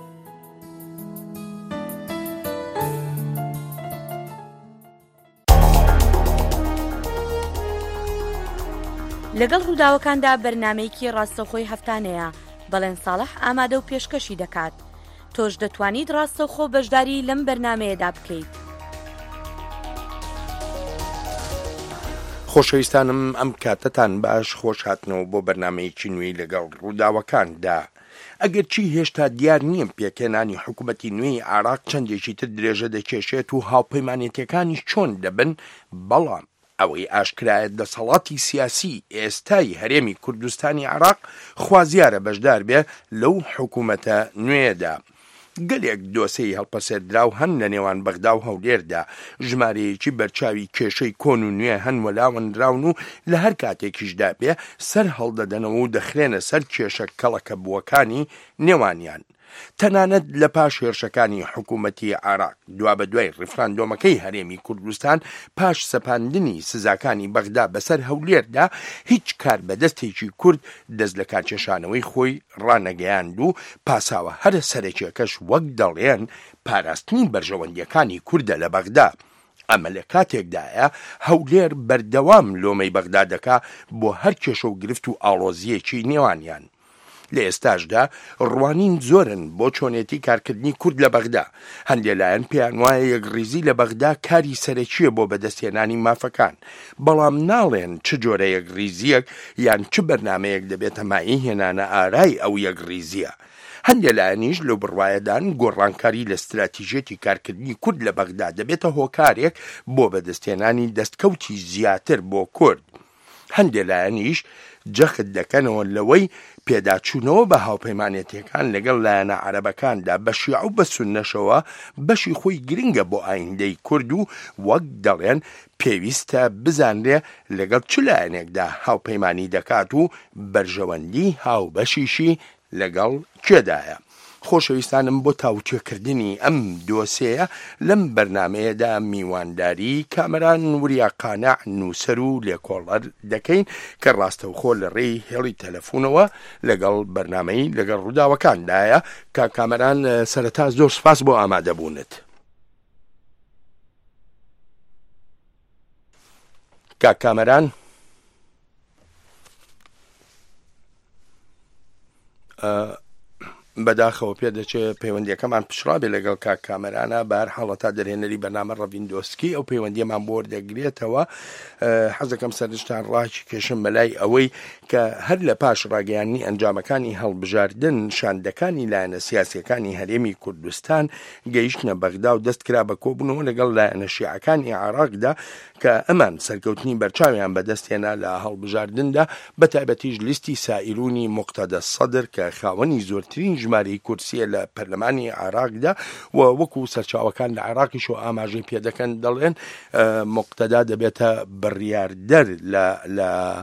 لەگەڵ ڕووداوەکاندا بەرنامەیەکی ڕاستەوخۆی هەفتانەیە بەڵێن ساڵح ئامادە و پێشکەشی دەکات. تۆش دەتوانیت ڕاستەوخۆ بەشداری لەم بەرنامەیەدا بکەیت. خۆشەویستانم ئەم کاتتان باش خۆش هاتنەوە بۆ بەرنامەیەکی نوێی لەگەڵ ڕووداوەکاندا. ئەگەر چی هێشتا دیار نییە پێکێنانی حکوومەتی نوێی عێراق چەندێکی تر درێژە دەکێشێت و هاوپەیمانێتیەکانی چۆن دەبن، بەڵام ئەوەی ئاشکرایەت دەسەڵاتی سیاسی ئێستای هەرێمی کوردستانی عێراق خوازیارە بەشدار بێ لەو حکوومەتە نوێدا. گەلێک دۆسەی هەڵپەسێردراو هەن لە نێوان بەغدا و هەولێردا، ژمارەیەکی بەرچاوی کێشەی کۆن و نوێ هەن وەلاوەندراون و لە هەر کاتێکیشدا بێ سەر هەڵدەدەنەوە و دەخرێنە سەر کێشە کەڵەکە بووەکانی نێوانیان. تەنانەت لە پاش هێرشەکانی حکوومەتی عێراق دوا بە دوای ڕیفراندۆمەکەی هەرێمی کوردستان پاش سەپاندنی سزاکانی بەغدا بەسەر هەولێردا هیچ کار بەدەستێکی کورد دەست لە کارکێشانەوەی خۆی ڕانەگەیاند و پاساوە هەرە سەرەکیەکەش وەک دەڵێن پاراستنی بەرژەوەندیەکانی کووردە لە بەغدا. ئەمە لە کاتێکدایە هەولێر بەردەوام لۆمەی بەغدا دەکا بۆ هەر کێشە و گرفت و ئاڵۆزیەکی نێوانیان. لە ئێستاشدا ڕوانین زۆرن بۆ چۆنێتی کارکردنی کورد لە بەغدا. هەندێک لایەن پێیان وایە یەکڕیزی لە بەغدا کاری سەرەکیە بۆ بەدەستهێنانی مافەکان، بەڵام ناڵێن چ جۆرە یەکڕیزیەک یان چ بەرنمەیەک دەبێتە مای هێنانە ئارای ئەو یەکڕیزیە. هەندێک لایەنیش لەو بڕوایەدان گۆڕانکاری لە استراتیژێتی کارکردنی کورد لە بەغدا دەبێتە هۆکارێک بۆ بەدەستهێنانی دەستکەوتی زیاتر بۆ کورد. هەندێک لایەنیش جەخت دەکەنەوە لەوەی پێداچوونەوە بە هاوپەیمانێتیەکان لەگەڵ لایەنە عەرەبەکاندا بە شیعە و بە سوننەشەوە بەشی خۆی گرنگە بۆ ئایندەی کورد و وەک دەڵێن پێویستە بزانرێ لەگەڵ چ لایەنێکدا هاوپەیمانی دەکات و بەرژەوەندی هاوبەشیشی لەگەڵ کێدایە. خۆشەویستانم بۆ تاوتێکردنی ئەم دۆسەیە لەم بەرنمەیەدا میوانداری کامەران وریا قانع نووسەر و لێکۆڵەر دەکەین کە ڕاستەوخۆ لە ڕێی هێڵی تەلەفۆنەوە لەگەڵ بەرنمەی لەگەڵ ڕووداوەکاندایە. کا کامەران سەرەتا زۆر سپاس بۆ ئامادەبوونت. کا کامەران بەداخەوە پێ دەچێت پەیوەندیەکەمان پشڕابێ لەگەڵ کاک کامەرانە بەر حاڵە تا دەرهێنەری بەرنامە ڕەڤیندۆسکی ئەو پەیوەندیەمان بۆ وەردەگرێتەوە. حەزەکەم سەرنجتان ڕاکی کێشم بەلای ئەوەی کە هەر لە پاش ڕاگەیاندنی ئەنجامەکانی هەڵبژاردن شاندەکانی لایەنە سیاسیەکانی هەرێمی کوردستان گەیشتنە بەغدا و دەست کرا بە کۆبوونەوە لەگەڵ لایەنە شیعەکانی عێراقدا کە ئەمان سەرکەوتنی بەرچاویان بەدەستێنا لە هەڵبژاردندا، بەتایبەتیش لیستی سائیرونی مقتەدە سەدر کە خاوەنی زۆرترین ژمارەی کورسیە لە پەرلەمانی عێراقدا و وەکو سەرچاوەکان لە عێراقیش و ئاماژەی پێدەکەن دەڵێن مقتەدا دەبێتە بڕیاردەر لە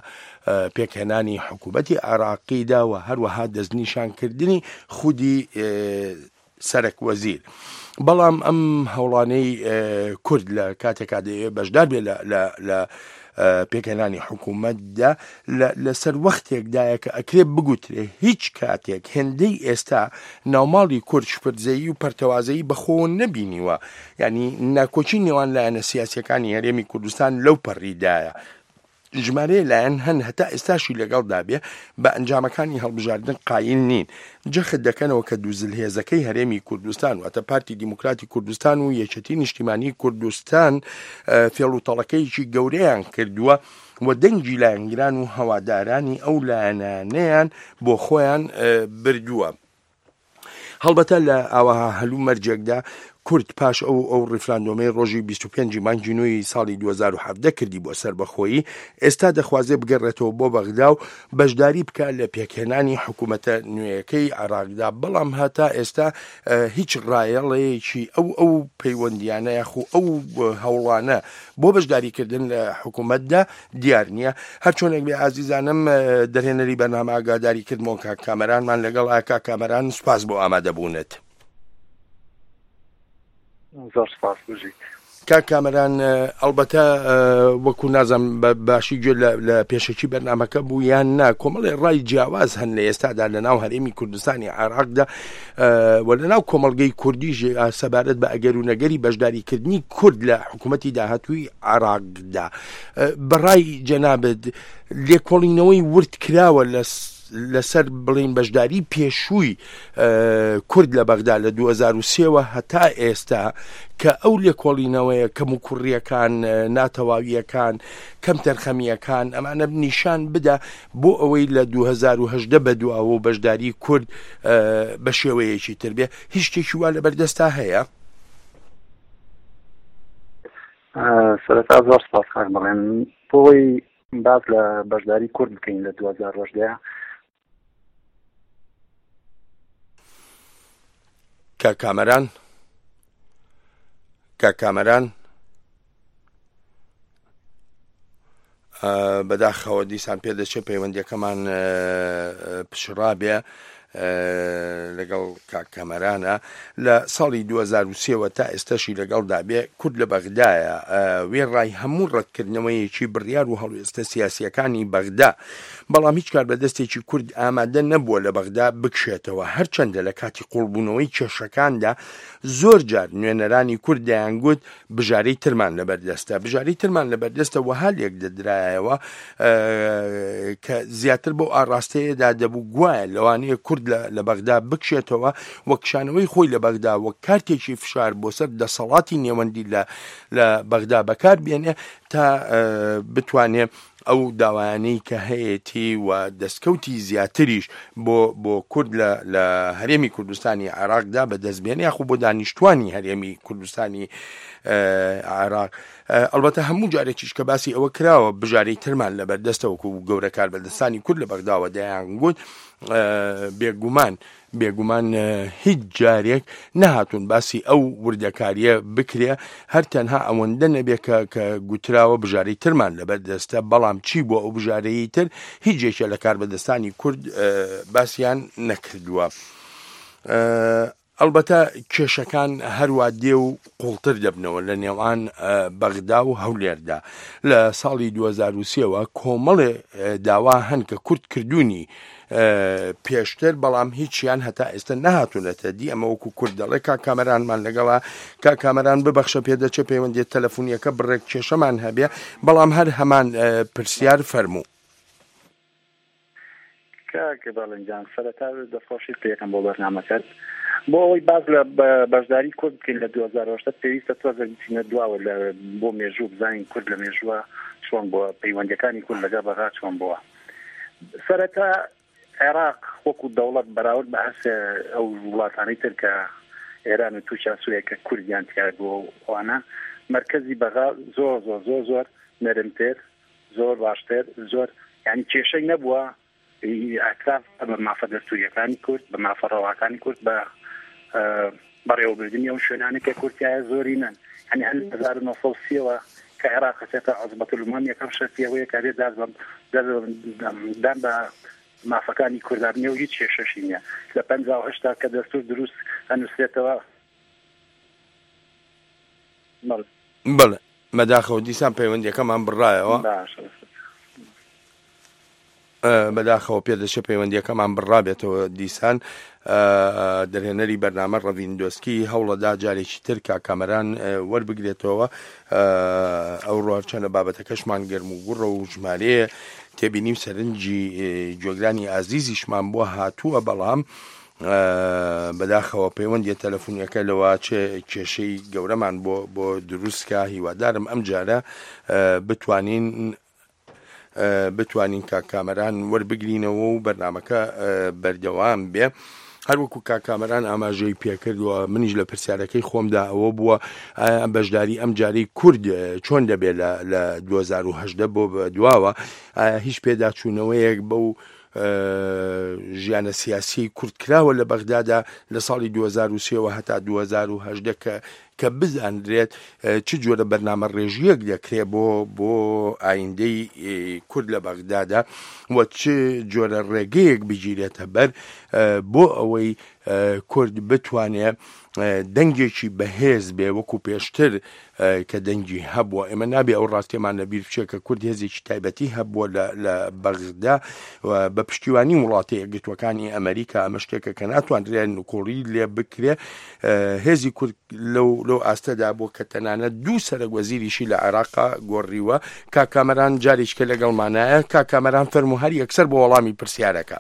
پێکهێنانی حکوومەتی عێراقیدا و هەروەها دەستنیشانکردنی خودی سەرک وەزیر. بەڵام ئەم هەوڵانەی کورد لە کاتێکا دەیەوێت بەشدار بێ لە پێکهێنانی حکوومەتدا لەسەر وەختێکدایە کە ئەکرێ بگوترێ هیچ کاتێک هێندەی ئێستا ناوماڵی کورد شپرزەیی و پەرتەوازەیی بەخۆ نەبینیوە، یعنی ناکۆچی نێوان لایەنە سیاسیەکانی هەرێمی کوردستان لەو پەڕیدایە. ژمارەیە لایەن هەن هەتا ئێستاشی لەگەڵدا بێ بە ئەنجامەکانی هەڵبژاردن قایل نین. جەخت دەکەنەوە کە دووزلهێزەکەی هەرێمی کوردستان واتە پارتی دیموکراتی کوردستان و یەکێتی نیشتیمانی کوردستان فێڵوتەڵەکەیکی گەورەیان کردووە و دەنگی لایەنگران و هەوادارانی ئەو لایەنانەیان بۆ خۆیان بردووە. هەڵبەتە لە ئاوەها هەلوو مەرجێکدا کورد پاش ئەو ئەو ڕیفراندۆمەی ڕۆژی بیست و پێنجی مانگی نوێی ساڵی دوو هەزار و حەڤدە کردی بۆ سەربەخۆیی، ئێستا دەخوازێ بگەڕێتەوە بۆ بەغدا و بەشداری بکات لە پێکهێنانی حکوومەتە نوێیەکەی عێراقدا. بەڵام هەتا ئێستا هیچ ڕایەڵەیەکی ئەو ئەو پەیوەندیانە یاخو ئەو هەوڵانە بۆ بەشداریکردن لە حکوومەتدا دیار نییە. هەرچۆنێک بێ ئازیزانم دەرهێنەری بەرنامە ئاگاداری کردمەوە کاک کامەرانمان لەگەڵ ئاکا کامەران سوپاس بۆ ئامادەبوونت. زۆر سپاس بژیت. کاک کامەران ئەڵبەتە وەکو نازم باشی گوێ لە پێشەکی بەرنامەکە بوو یان نا کۆمەڵی ڕای جیاواز هەن لە ئێستادا لە ناو هەرێمی کوردستانی عێراقدا و لە ناو کۆمەڵگەی کوردیژ سەبارەت بە ئەگەر و نەگەری بەشداریکردنی کورد لە حکوومەتی داهاتووی عێراقدا. بەڕای جەنابەت لێکۆڵینەوەی ورد کراوە لە لەسەر بڵین بەشداری پێشووی کورد لە بەغدا لە دوو هەزار و سێوە هەتا ئێستا کە ئەو لێکۆڵینەوەیە کەم و کوڕیەکان ناتەواویەکان کەم تەرخەمیەکان ئەمانە نیشان بدە بۆ ئەوەی لە دوو هەزار و هەژدە بەدواوە بەشداری کورد بە شێوەیەکی تر بێ. هیچ شتێکی وا لە بەردەستا هەیە؟ سەرەتا زۆر سپاس کاک بەڵێن بۆی باز لە بەشداری کورد بکەین لە دوو هەزار و هەژدە. کاک کامەران کاک کامەران بەداخەوە دیسان پێدەچێت پەیوەندیەکەمان پشڕابێ لەگەڵ کاک کامەرانە. لە ساڵی دوو هەزار و سێوە تا ئێستاشی لەگەڵدا بێ کورد لە بەغدایە وێ ڕای هەموو ڕەتکردنەوەیەکی بڕیار و هەڵوێستە سیاسیەکانی بەغدا، بەڵام هیچ کار بەدەستێکی کورد ئامادە نەبووە لە بەغدا بکشێتەوە. هەرچەندە لە کاتی قوڵبوونەوەی کێشەکاندا زۆر جار نوێنەرانی کورد دەیانگوت بژارەی ترمان لەبەردەستە بژارەی ترمان لەبەردەستە وەها لێک دەدرایەوە کە زیاتر بۆ ئاڕاستەیەدا دەبوو گوایە لەوانەیە کورد لە بەغدا بکشێتەوە وەکشانەوەی خۆی لە بەغدا وەک کارتێکی فشار بۆ سەر دەسەڵاتی نێوەندی لە بەغدا بەکار بێنێ تا بتوانێت ئەو داوایانەی کە هەیەی و دەستکەوتی زیاتریش بۆ بۆ کورد لە هەرێمی کوردستانی عێراقدا بەدەستبێنێ یاخو بۆ دانیشتوانی هەرێمی کوردستانی عێراق. ئەلبەتە هەموو جارێکیش کە باسی ئەوە کراوە بژارەی ترمان لەبەردەستەوە و گەورە کاربەردەستانی کورد لە بەغداوە دەیانگوت بێگومان بێگومان هیچ جارێک نەهاتوون باسی ئەو وردەکاریە بکرێ هەر تەنها ئەوەندە نەبێ کە گوتراوە بژارەی ترمان لەبەردەستە، بەڵام چی بۆ ئەو بژارەیە تر هیچ جێکە لە کاربەردەستانی کورد باسییان نەکردووە. ئەلبەتە کێشەکان هەروە دێ و قوڵتر دەبنەوە لە نێوان بەغدا و هەولێردا. لە ساڵی دوو هەزار و سێوە کۆمەڵێ داوا هەن کە کورد کردوونی پێشتر، بەڵام هیچیان هەتا ئێستا نەهاتوونەتە دی. ئەمە وەکو کورد دەڵێ کاک کامەرانمان لەگەڵا. کاک کامەران ببەخشە پێدەچێت پەیوەندیت تەلەفۆنیەکە بڕێک کێشەمان هەبێ، بەڵام هەر هەمان پرسیار فەرموو. کاک باڵنجان سەرەتا دەستخۆشی پێکەم بۆ بەرنامەکەت بۆ ئەوەی باز لە بەشداری کورد بکەین لە دوو هەزار و هەژدە پێویستە تۆزە بچینە دواوە لە بۆ مێژوو بزانین کورد لە مێژووە چۆن بووە، پەیوەندیەکانی کورد لەگەڵ بەغا چۆن بووە. سەرەتا عێراق وەکو دەوڵەت بەراورد بە هەس ئەو وڵاتانی تر کە ئێران و تووشا سووریا کە کوردیان تیا بووە ئەوانە مەرکەزی بەغا زۆر زۆر زۆر زۆر نەرمتر، زۆر باشتر، زۆر یعنی کێشەی نەبووە ئەتراف بە مافە دەستوریەکانی کورد بە مافە ڕەواکانی کورد بە بەڕێوەبردننی ئەو شوێنانی کە کورتایە زۆری نن هەنی هەن هەزار و نۆ سەد و سێوە کە عێراق چێتە عەزمەت الومان یەکەم شەرتیەوەیە کە دێت دان بە مافەکانی کوردارنیە و هیچ کێشەشی نییە لە پەنجا و هەشتا کە دەستور دروست ئەنووسێتەوە. بڵێ بەداخەوە دیسان پەیوەندیەکەمان بڕایەوە بەداخەوە پێدەچێت پەیوەندیەکەمان بڕابێتەوە دیسان. دەرهێنەری بەرنامە ڕەڤیندۆسکی هەوڵەدا جارێکی تر کا کامەران وەربگرێتەوە ئەو ڕۆچەنە بابەتەکەشمان گەرم و گوڕە و ژمارەیە تێبینیم سەرنجی جۆگرانی ئازیزیشمان بۆ هاتووە بەڵام بەداخەوە پەیوەندی تەلەفۆنیەکە لەوە کێشەی گەورەمان بۆ بۆ دروستکە هیوادارم ئەم جارە بتوانین بتوانین کاکامەران وەربگرینەوە و بەرنامەکە بەردەوام بێ. هەروەکو کاکامەران ئاماژەی پێکردووە منیش لە پرسیارەکەی خۆمدا ئەوە بووە بەشداری ئەم جارەی کورد چۆن دەبێت لە دوو هەزار و هەژدە بۆ دواوە هیچ پێداچوونەوەیەک بەو ژیانە سیاسی کورد کراوە لە بەغدادا لە ساڵی دوو هەزار و سێ هەتا دوو هەزار و هەژدە کە کە بزانرێت چ جۆرە بەرنامە ڕێژیەک دەکرێت بۆ بۆ ئایندەی کورد لە بەغدادا و چ جۆرە ڕێگەیەک بگیرێتە بەر بۆ ئەوەی کورد بتوانێت دەنگێکی بەهێز بێ وەکو پێشتر کە دەنگی هەبووە. ئێمە نابێ ئەو ڕاستیمان لەبیر بچێت کە کورد هێزێکی تایبەتی هەبووە لە بەغدا بە پشتیوانی وڵاتی یەکگرتووەکانی ئەمریکا. ئەمە شتێکە کە ناتوانرێن نوکۆڵی لێ بکرێ. هێزی کورد لەو لەو ئاستەدا بۆ کە تەنانەت دوو سەرۆکوەزیریشی لە عێراقا گۆڕیوە. کاکامەران جارێککە لەگەڵمانایە کاکامەران فەرموو هەر یەکسەر بۆ وەڵامی پرسیارەکە.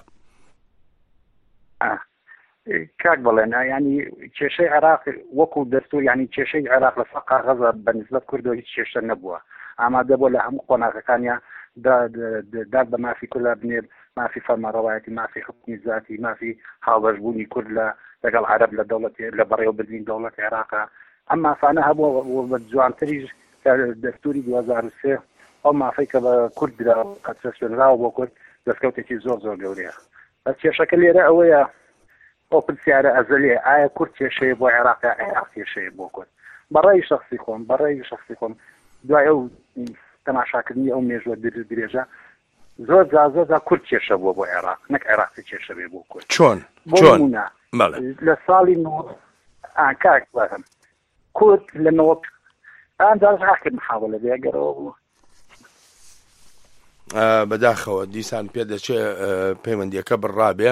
کاک بڵێن ینی کێشەی عێراق وەکو دەستور ینی کێشەی عێراق لە سەقا غەزە بەنسبەت کوردەوە هیچ کێشە نەبووە. ئامادە بۆ لە هەموو قۆناغەکانیان داد بە مافی کورد بنێ مافی فەرمانڕەوایەتی مافی حکومی ذاتی مافی هاوبەشبوونی کورد لە لەگەڵ عەرەب لە دەوڵەت لە بەڕێوەبردنی دەوڵەت عێراقا. ئەم مافانە هەبووە بە جوانتریش دەستوری دوو هەزار و سێ ئەو مافەی کە بە کورد درا قەتسەسێنراوە بۆ کورد دەستکەوتێکی زۆر زۆر گەورەیە. بەس کێشەکە لێرە ئەوەیە ئەو پرسیارە ئەزەلێ ئایا کورد کێشەیە بۆ عێراق عێراق کێشەیە بۆ کورد. بەڕێی شخصی خۆم بەڕێی شخصی خۆم دوای ئەو تەماشاکردنی ئەو مێژوە درێژە زۆر زازۆدا کورد کێشە بووە بۆ عێراق نەک عێراق کێشە بێ بۆ کورد. چۆن چۆن لە ساڵی کاک بڵێم کورد لەنەوە ئەنجاز حاکر محاولە بێگەرەوە بوو. بەداخەوە دیسان پێ دەچێت پەیوەندیەکە بڕابێ.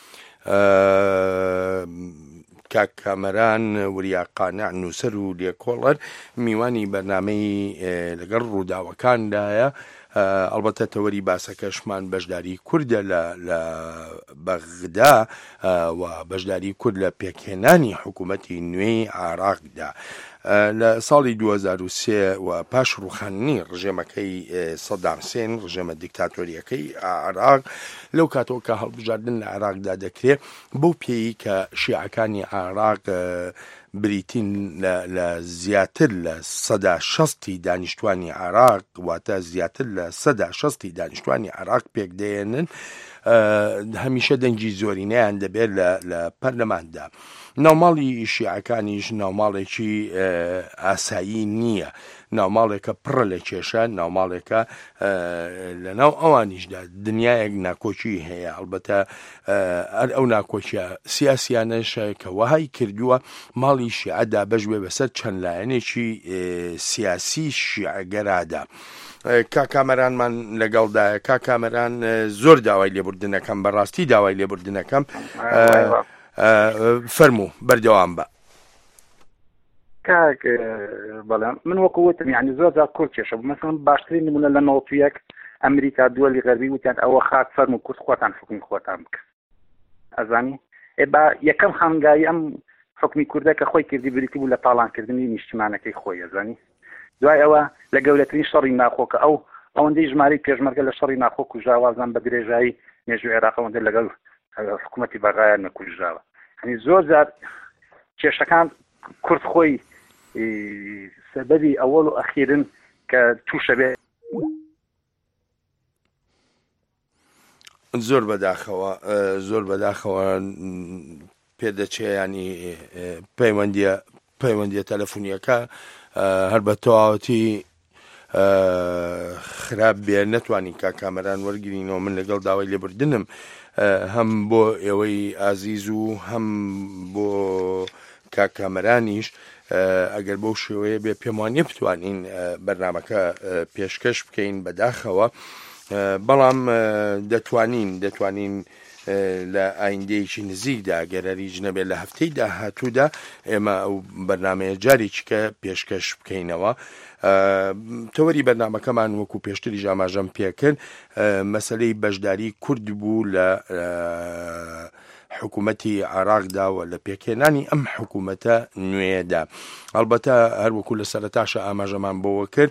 کاک کامەران وریا قانع نووسەر و لێکۆڵەر میوانی بەرنامەی لەگەڵ ڕووداوەکاندایە. ئەڵبەتە تەوەری باسەکەشمان بەشداری کوردە لە بەغدا و بەشداری کورد لە پێکهێنانی حکوومەتی نوێی عێراقدا. لە ساڵی دوو هەزار و سێ و پاش ڕوخاندنی ڕژێمەکەی سەدام حوسێن ڕژێمە دیکتاتۆریەکەی عێراق لەو کاتەوە کە هەڵبژاردن لە عێراقدا دەکرێت بەو پێی کە شیعەکانی عێراق بریتین لە زیاتر لە سەدا شەستی دانیشتوانی عێراق واتە زیاتر لە سەدا شەستی دانیشتوانی عێراق پێکدێنن هەمیشە دەنگی زۆرینەیان دەبێت لە پەرلەماندا. ناوماڵی شیعەکانیش ناوماڵێکی ئاسایی نییە، ناوماڵێکە پڕە لە کێشە، ناوماڵێکە لەناو ئەوانیشدا دنیایەک ناکۆچی هەیە. ئەڵبەتە ئەو ناکۆچیە سیاسیانەش کە وەهای کردووە ماڵی شیعەدا بەشبێ بەسەر چەند لایەنێکی سیاسی شیعەگەرادا. کاکامەرانمان لەگەڵدایە. کاکامەران زۆر داوای لێبوردنەکەم بەڕاستی داوای لێبوردنەکەم فەرموو بەردەوام بە. کاک بەڵام من وەکو وتم یعنی زۆر جار کورد کێشە بوو. مەسەڵەن باشترین نمونە لە نەوەپیەک ئەمریکا دووەلی غەربی وتیان ئەوە خات فەرم و کورد خۆتان حکمی خۆتان بکە. ئەزانی ئێبا یەکەم خانگایی ئەم حکمی کوردە کە خۆی کردی بریتی بوو لە تاڵانکردنی نیشتیمانەکەی خۆی. ئەزانی دوای ئەوە لە گەورەترین شەڕی ناخۆکە ئەو ئەوەندەی ژمارەی پێشمەرگە لە شەڕی ناخۆک و ژاوازان بە درێژایی مێژووی عێراق ئەوەندە لەگەڵ حکوومەتی بەغایان نەکوژراوە. هەنی زۆر جار کێشەکان کورد خۆی سەبەبی ئەوەڵ و ئەخیرن کە تووشە بێ. زۆر بەداخەوە زۆر بەداخەوە پێدەچێ ینی پەیوەندیە پەیوەندیە تەلەفۆنیەکە هەر بە تەواوەتی خراپ بێ نەتوانین کا کامەران وەرگرینەوە. من لەگەڵ داوای لێبوردنم هەم بۆ ئێوەی ئازیز و هەم بۆ کا کامەرانیش ئەگەر بەو شێوەیە بێ پێم وانییە بتوانین بەرنامەکە پێشکەش بکەین بەداخەوە، بەڵام دەتوانین دەتوانین لە ئایندەیەکی نزیکدا گەرەریج نەبێت لە هەفتەی داهاتوودا ئێمە ئەو بەرنامەیە جارێکیکە پێشکەش بکەینەوە. تەوەری بەرنامەکەمان وەکو پێشتری ئاماژەم پێکرد مەسەلەی بەشداری کورد بوو لە حکوومەتی عێراقدا و لە پێکهێنانی ئەم حکوومەتە نوێدا. ئەلبەتە هەروەکو لە سەرەتاشە ئاماژەمان بۆوە کرد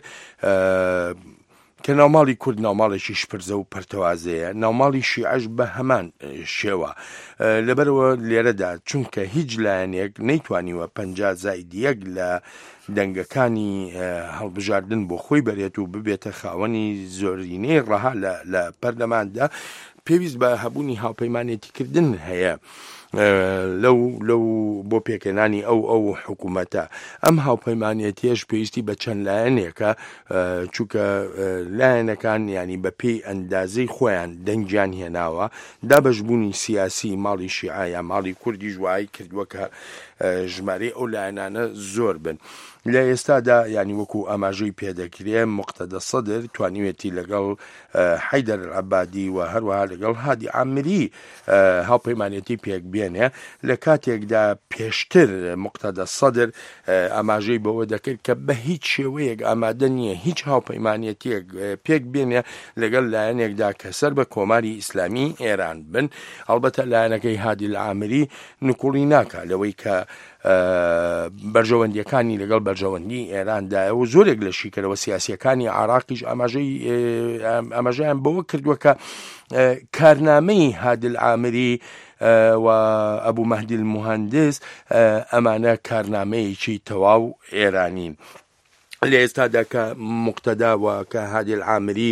کە ناوماڵی کورد ناوماڵێکی شپرزە و پەرتەوازەیە، ناوماڵی شیعەش بە هەمان شێوە. لەبەرەوە لێرەدا چونکە هیچ لایەنێک نەیتوانیوە پەنجا زائید یەک لە دەنگەکانی هەڵبژاردن بۆ خۆی بەرێت و ببێتە خاوەنی زۆرینەی ڕەها لە پەرلەماندا، پێویست بە هەبوونی هاوپەیمانێتیکردن هەیە لەو لەو بۆ پێکەنانی ئەو ئەو حکوومەتە. ئەم هاوپەیمانێتیش پێویستی بە چەند لایەنێکە، چونکە لایەنەکان ینی بە پێی ئەندازەی خۆیان دەنگیان هێناوە، دابەشبوونی سیاسی ماڵی شیعە ماڵی کوردی ژوایی کردووە کە ژمارەی ئەو لایەنانە زۆر بن. لە ئێستادا ینی وەکو ئاماژەی پێدەکرێ مقتەدە سەدر توانیوێتی لەگەڵ حەیدەر عەبادی و هەروەها لەگەڵ هادی عامری هاوپەیمانێتی پێک بێنێ. لە کاتێکدا پێشتر مقتەدە سەدر ئاماژەی بەوە دەکرد کە بە هیچ شێوەیەک ئامادە نییە هیچ هاوپەیمانێتیەک پێک بێنێ لەگەڵ لایەنێکدا کە سەر بە کۆماری ئیسلامی ئێران بن. ئەڵبەتە لایەنەکەی هادی العامری نکوڵی ناکە لەوەی کە بەرژەوەندیەکانی لەگەڵ بەرژەوەندی ئێراندایە و زۆرێک لە شیکەرەوە سیاسیەکانی عێراقیش ئاماژەیان بەوە کردووە کە کارنامەی هادی العامری و ئەبوو مەهدی الموهەندس ئەمانە کارنامەیەکی تەواو ئێرانین. لە ئێستادا کە مقتەداوە کە هادی العامری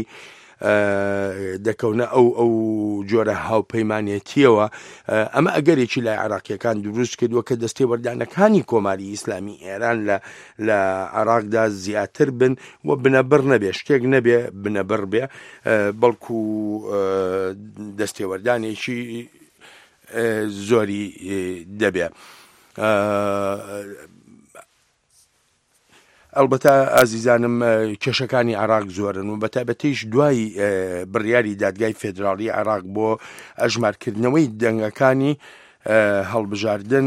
دەکەونە ئەو ئەو جۆرە هاوپەیمانێتیەوە، ئەمە ئەگەرێکی لای عێراقیەکان دروست کردووە کە دەستێوەردانەکانی کۆماری ئیسلامی ئێران لە عێراقدا زیاتر بن و بنەبڕ نەبێ، شتێک نەبێ بنەبڕ بێ، بەڵکو دەستێوەردانێکی زۆری دەبێ. ئەلبەتە ئازیزانم کێشەکانی عێراق زۆرن و بەتایبەتیش دوای بڕیاری دادگای فێدراڵی عێراق بۆ ئەژمارکردنەوەی دەنگەکانی هەڵبژاردن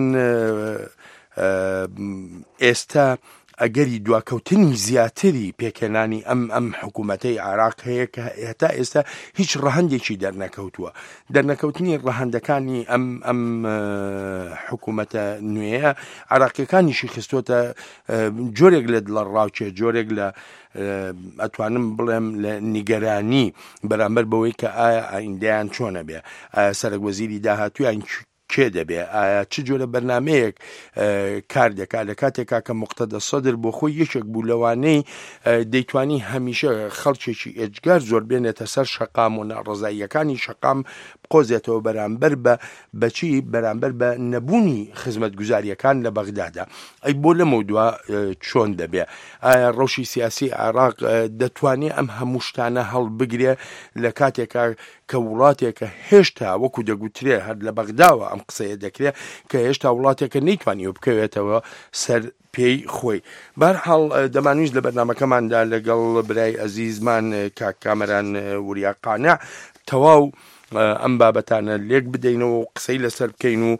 ئێستا ئەگەری دواکەوتنی زیاتری پێکێنانی ئەم ئەم حکوومەتەی عێراق هەیە کە هێتا ئێستا هیچ ڕەهەندێکی دەرنەکەوتووە. دەرنەکەوتنی ڕەهەندەکانی ئەم ئەم حکوومەتە نوێیە عێراقیەکانیشی خستۆتە جۆرێک لە دڵەڕاوچێ، جۆرێک لە ئەتوانم بڵێم لە نیگەرانی بەرامبەر بەوەی کە ئایا ئایندەیان چۆنە بێ، ئایا سەرۆکوەزیری داهاتوویان کێ دەبێ، ئایا چ جۆرە بەرنامەیەک کار دەکات لە کاتێکا کە مقتەدە سەدر بۆ خۆی یەکێک بوو لەوانەی دەیتوانی هەمیشە خەڵکێکی ئێجگار زۆر بێنێتە سەر شەقام و ناڕزاییەکانی شەقام بقۆزێتەوە بەرامبەر بە بەچی بەرامبەر بە نەبوونی خزمەتگوزاریەکان لە بەغدادا. ئەی بۆ لەمە دووە چۆن دەبێ؟ ئایا ڕەوشی سیاسی عێراق دەتوانێت ئەم هەموو شتانە هەڵبگرێ لە کاتێکا کە وڵاتێکە هێشتا وەکو دەگوترێ هەر لە بەغداوە ئەم قسەیە دەکرێت کە هێشتا وڵاتێکە نەیتوانی بکەوێتەوە سەر پێی خۆی. بەرحاڵ دەمانویست لە بەرنامەکەماندا لەگەڵ برای ئەزیزمان کاک کامەران وریا قانع تەواو ئەم بابەتانە لێک بدەینەوە و قسەی لەسەر بکەین و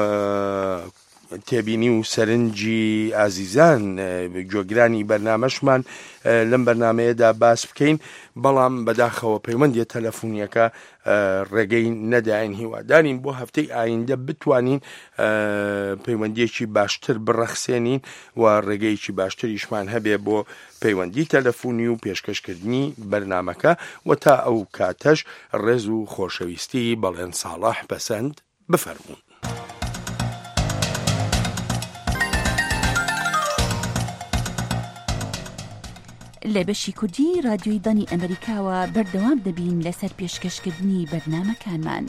تێبینی و سەرنجی ئازیزان گوێگرانی بەرنامەشمان لەم بەرنامەیەدا باس بکەین. بەڵام بەداخەوە پەیوەندیە تەلەفۆنیەکە ڕێگەی نەداین، هیوادارین بۆ هەفتەی ئایندە بتوانین پەیوەندیەکی باشتر بڕەخسێنین و ڕێگەیەکی باشتریشمان هەبێ بۆ پەیوەندی تەلەفۆنی و پێشکەشکردنی بەرنامەکە و تا ئەو کاتەش ڕێز و خۆشەویستی بەڵێن ساڵح پەسەند بفەرمون. لە بەشی کوردی رادیۆی دانی ئەمریکاوە بەردەوام دەبین لەسەر پێشکەشکردنی بەرنامەکانمان.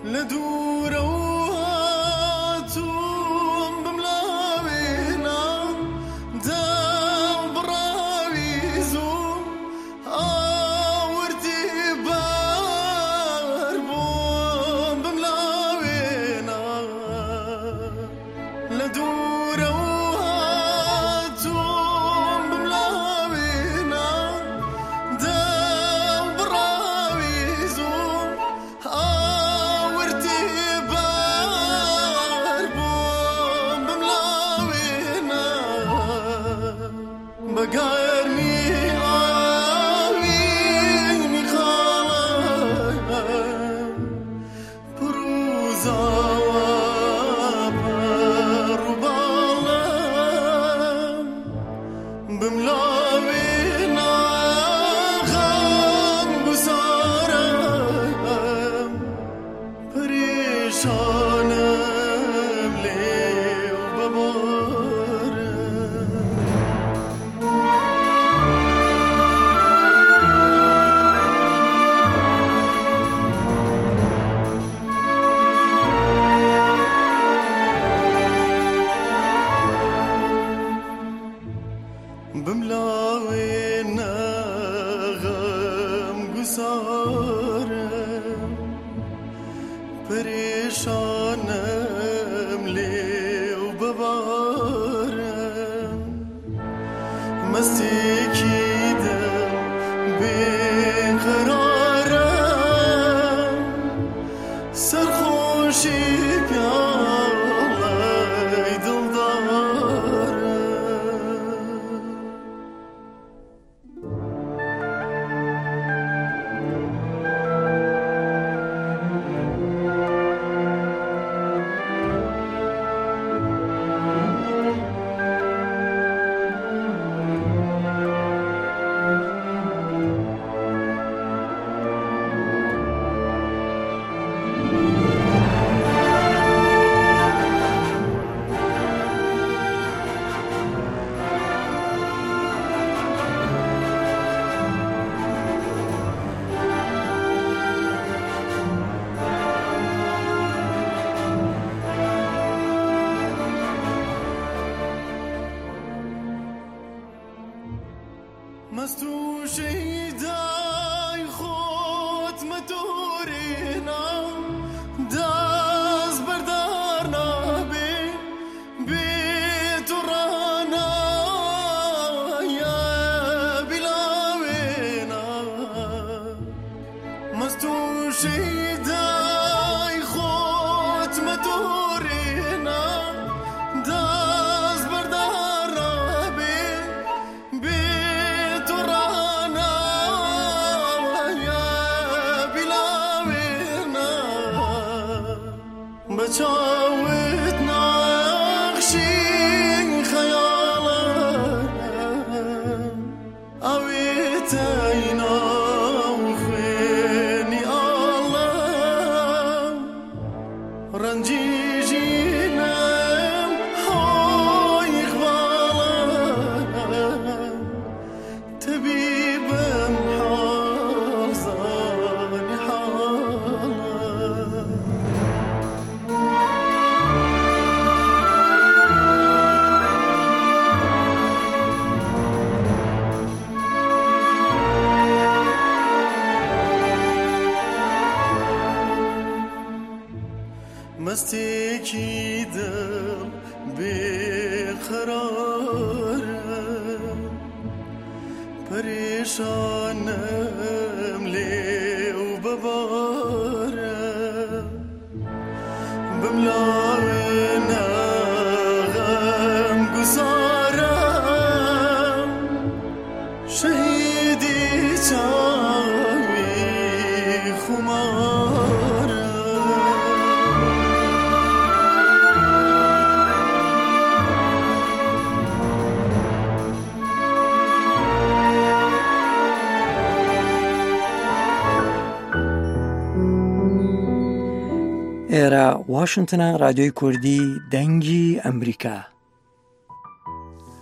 ئێرە واشنگتنە ڕادیۆی کوردی دەنگی ئەمریکا.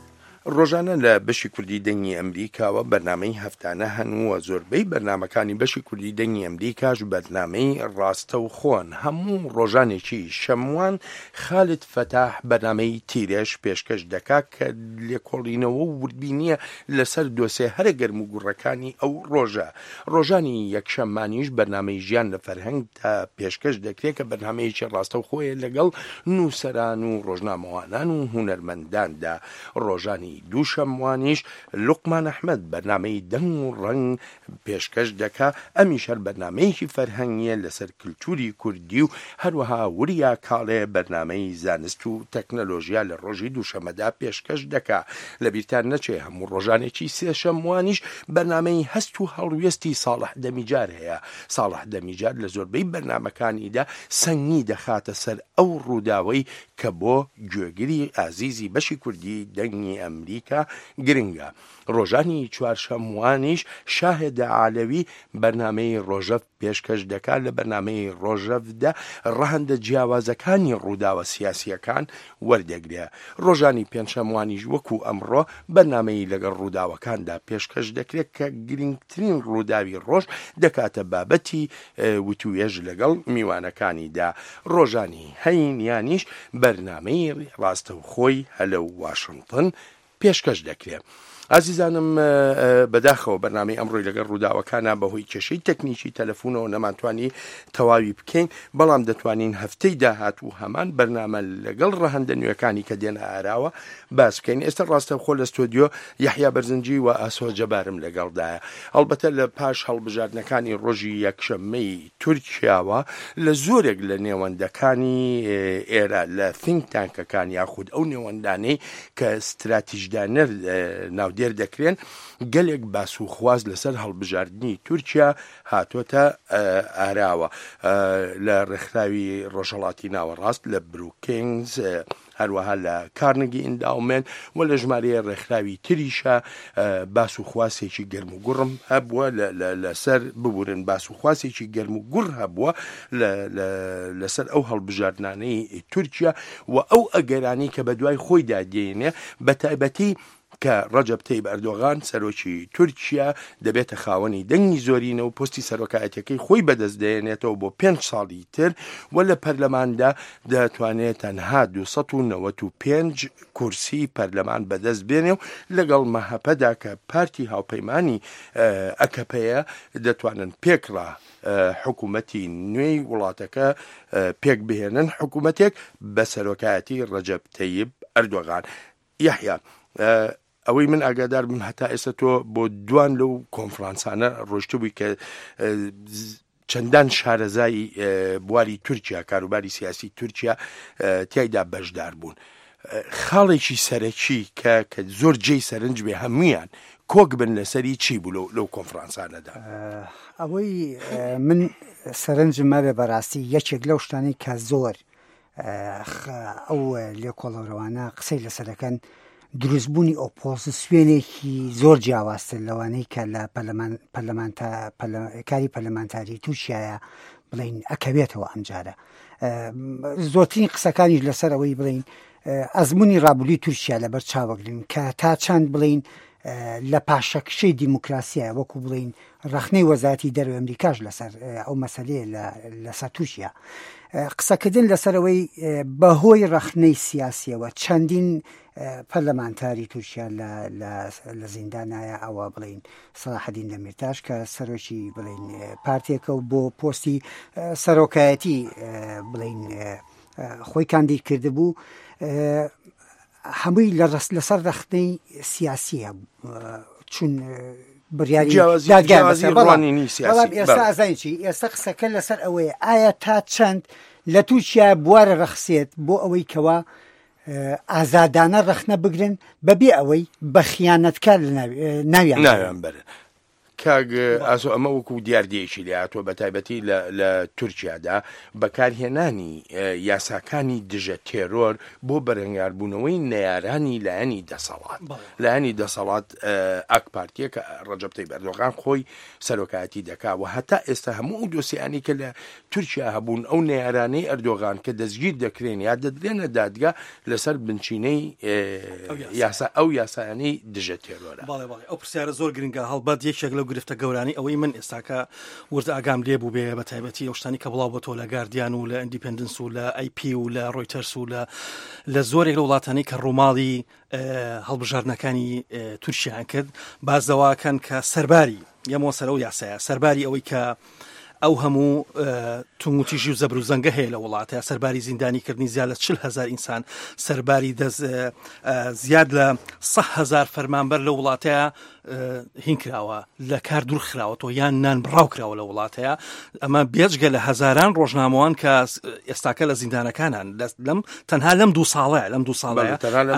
ڕۆژانە لە بەشی کوردی دەنگی ئەمریکاوە بەرنامەی هەفتانە هەنووە زۆربەی بەرنمەکانی بەشی کوردی دەنگی ئەمریکاش بەرنامەی ڕاستە و خۆن هەموو ڕۆژانێکی شەموان خالت فەتاح بەرنامەی تیرێش پێشکەش دەکات کە لێکۆڵینەوە و وردبینیە لەسەر دۆسێ هەرە گەرم و گوڕەکانی ئەو ڕۆژە. ڕۆژانی یەکشەممانیش بەرنامەی ژیان لە فەرهەنگ تا پێشکەش دەکرێت کە بەرنامەیەکی ڕاستە و خۆیە لەگەڵ نووسەران و ڕۆژنامەوانان و هونەرمەنداندا. ڕۆژانی دووشەموانیش لوقمان ئەحمەد بەرنامەی دەنگ و ڕەنگ پێشکەش دەکا ئەمیش هەر بەرنامەیەکی فەرهەنگیە لەسەر کللتوری کوردی و هەروەها وریا کاڵێ بەرنامەی زانست و تەکنەلۆژیا لە ڕۆژی دووشەمەدا پێشکەش دەکا. لە بیرتان نەچێ هەموو ڕۆژانێکی سێشەموانیش بەرنامەی هەست و هەڵوێستی ساڵح دەمیجار هەیە. ساڵح دەمیجار لە زۆربەی بەرنامەکانیدا سەنگی دەخاتە سەر ئەو ڕووداوەی کە بۆ گوێگری ئازیزی بەشی کوردی دەنگی ئەمریکا گرنگە. ڕۆژانی چوارشەموانیش شاهێد عالەوی بەرنامەی ڕۆژەف پێشکەش دەکات. لە بەرنامەی ڕۆژەفدا ڕەهەندە جیاوازەکانی ڕووداوە سیاسیەکان وەردەگرێ. ڕۆژانی پێنجشەموانیش وەکو ئەمڕۆ بەرنامەی لەگەڵ ڕووداوەکاندا پێشکەش دەکرێت کە گرنگترین ڕووداوی ڕۆژ دەکاتە بابەتی وتوێژ لەگەڵ میوانەکانیدا. ڕۆژانی هەینیانیش بەرنامەی ڕاستە و خۆی هەلە و واشنگتن پێشکەش دەکرێت. عزیزانم بەداخەوە بەرنامەی ئەمڕۆی لەگەڵ ڕووداوەکانە بەهۆی کێشەی تەکنیکی تەلەفۆنەوە نەمانتوانی تەواوی بکەین، بەڵام دەتوانین هەفتەی داهات و هەمان بەرنامە لەگەڵ ڕەهەندە نوێەکانی کە دێنە ئاراوە باس بکەین. ئێستا ڕاستە خۆ لە ستۆدیۆ یەحیا بەرزنجی و ئاسۆ جەبارم لەگەڵدایە. هەڵبەتە لە پاش هەڵبژاردنەکانی ڕۆژی یەکشەممەی تورکیاوە لە زۆرێک لە نێوەندەکانی ئێرە لە think تانکەکان یاخود ئەو نێوەندانەی کە استراتیژدانەر ناودێر دەکرێن گەلێک باس و خواز لەسەر هەڵبژاردننی تورکیا هاتوۆتە ئاراوە لە ڕێکخراوی ڕۆژهەڵاتی ناوەڕاست لە بروکینگز، هەروەها لە کارنگی ئینداومنت و لە ژمارەیە ڕێکخراوی تریشە باس و خواسێکی گەرم و گوڕم هەبووە لەسەر ببورن باس و خواسێکی گەرم و گوڕ هەبووە لەسەر ئەو هەڵبژاردنانەی تورکیا و ئەو ئەگەرانی کە بە دوای خۆیدا دێنێ بە تایبەتی کە ڕەجەب تەیب ئەردۆغان سەرۆکی تورکیا دەبێتە خاوەنی دەنگی زۆرینە و پۆستی سەرۆکایەتەکەی خۆی بەدەست دێنێتەوە بۆ پێنج ساڵی تر و لە پەرلەماندا دەتوانێت تەنها دووسەد و نەوەت و پێنج کورسی پەرلەمان بەدەست بێنێ و لەگەڵ مەهەپەدا کە پارتی هاوپەیمانی ئەکەپەیە دەتوانن پێکڕا حکوومەتی نوێی وڵاتەکە پێک بهێنن حکوومەتێک بە سەرۆکایەتی ڕەجەب تەیب ئەردۆغان. یەحیا ئەوەی من ئاگادار بم هەتا ئێستا تۆ بۆ دوان لەو کۆنفرانسانە ڕۆشتبووی کە چەندان شارەزای بواری تورکیا کاروباری سیاسی تورکیا تیایدا بەشدار بوون. خاڵێکی سەرەکی کە کە زۆر جێی سەرنج بێ هەمویان کۆک بن لەسەری چی بوو لەو کۆنفرانسانەدا؟ ئەوەی من سەرنجم مەبێ بەڕاستی یەکێک لەو شتانەی کە زۆر ئەو لێکۆڵەوانە قسەی لەسەرەکەن دروستبوونی ئۆپۆزیسیۆنێکی زۆر جیاوازتر لەوانەی کە لە کاری پەرلەمانتاری تووشیایە بڵین ئەکەوێتەوە ئەمجارە. زۆرترین قسەکانیش لەسەر ئەوەی بڵین ئەزمموی ڕابوولی تورکیا لەبەر چاوەگرن کە تا چەند بڵین لە پاشەکشەی دیموکراسیە وەکو بڵین ڕەخنەی وەزارەتی دەرەوەی ئەمریکاش لەسەر ئەو مەسەلەیە لەسەر تووشیە. قسەکردن لەسەرەوەی بەهۆی ڕەخنەی سیاسیەوە چەندین پەرلەمانتاری تورکیا لە زیندانایە ئەوە بڵین سەلاحەدین دەمیرتاش کە سەرۆکی بڵین پارتێکە و بۆ پۆستی سەرۆکایەتی بڵین خۆی کاندید کرده بوو هەمووی لەسەر ڕەخنەی سیاسیە چون بڕیاری ئێستا ئازانیی ئێستا قسەکە لەسەر ئەوەیە ئایا تا چەند لە تووشیا بوارە ڕەخسێت بۆ ئەوەی کەوا ئازادانە ڕەخنە بگرن بەبێ ئەوەی بە خیانەتکار ناویان ناویان بەرن کاگ ئاسۆ ئەمە وەکو دیاردێکی لاتۆ بە تایبەتی لە تورکیادا بەکارهێنانی یاساکانی دژە تێرۆر بۆ بەرەنگاربوونەوەی نەیارانی لایەنی دەسەڵات لایەنی دەسەڵات ئاک پارتیە کە ڕەجەب تەیب ئەردۆغان خۆی سەرۆکایەتی دەکات و هەتا ئێستا هەموو دۆسیانی کە لە تورکیا هەبوون ئەو نەیارانەی ئەردۆغان کە دەستگیر دەکرێن یا دەدرێنە دادگا لەسەر بنچینەی یاسا ئەو یاسایانی دژە تێرۆرە. ئەو پرسیارە زۆر گرنگە هەڵبەت یەکێک لەو گرفتە گەورانی ئەوەی من ئێستاکە ورد ئاگام لێ بوو بێ بە تایبەتی ئەو شتانی کە بڵاو بۆ تۆ لە گاردیان و لە ئیندیپندنس و لە ئای پی و لە ڕۆیتەرس و لە زۆرێک لە وڵاتانی کە ڕووماڵی هەڵبژاردنەکانی تورکیان کرد بازەواکەن کە سەرباری یەمەوە سەر ئەو یاسایە سەرباری ئەوەی کە ئەو هەموو تونگوتیژی و زەبر و زەنگە هەیە لە وڵاتەیە سەرباری زیندانیکردنی زیاد لە چل هەزار ئینسان سەرباری زیاد لە سە هەزار فەرمانبەر لە وڵاتەیە هین کراوە لە کار دوور خراوەتەوە یان نان بڕاو کراوە لە وڵاتەیە ئەمە بێجگە لە هەزاران ڕۆژنامەوان کە ئێستاکە لە زیندانەکانان لەم تەنها لەم دوو ساڵەیە لەم دوو ساڵەیە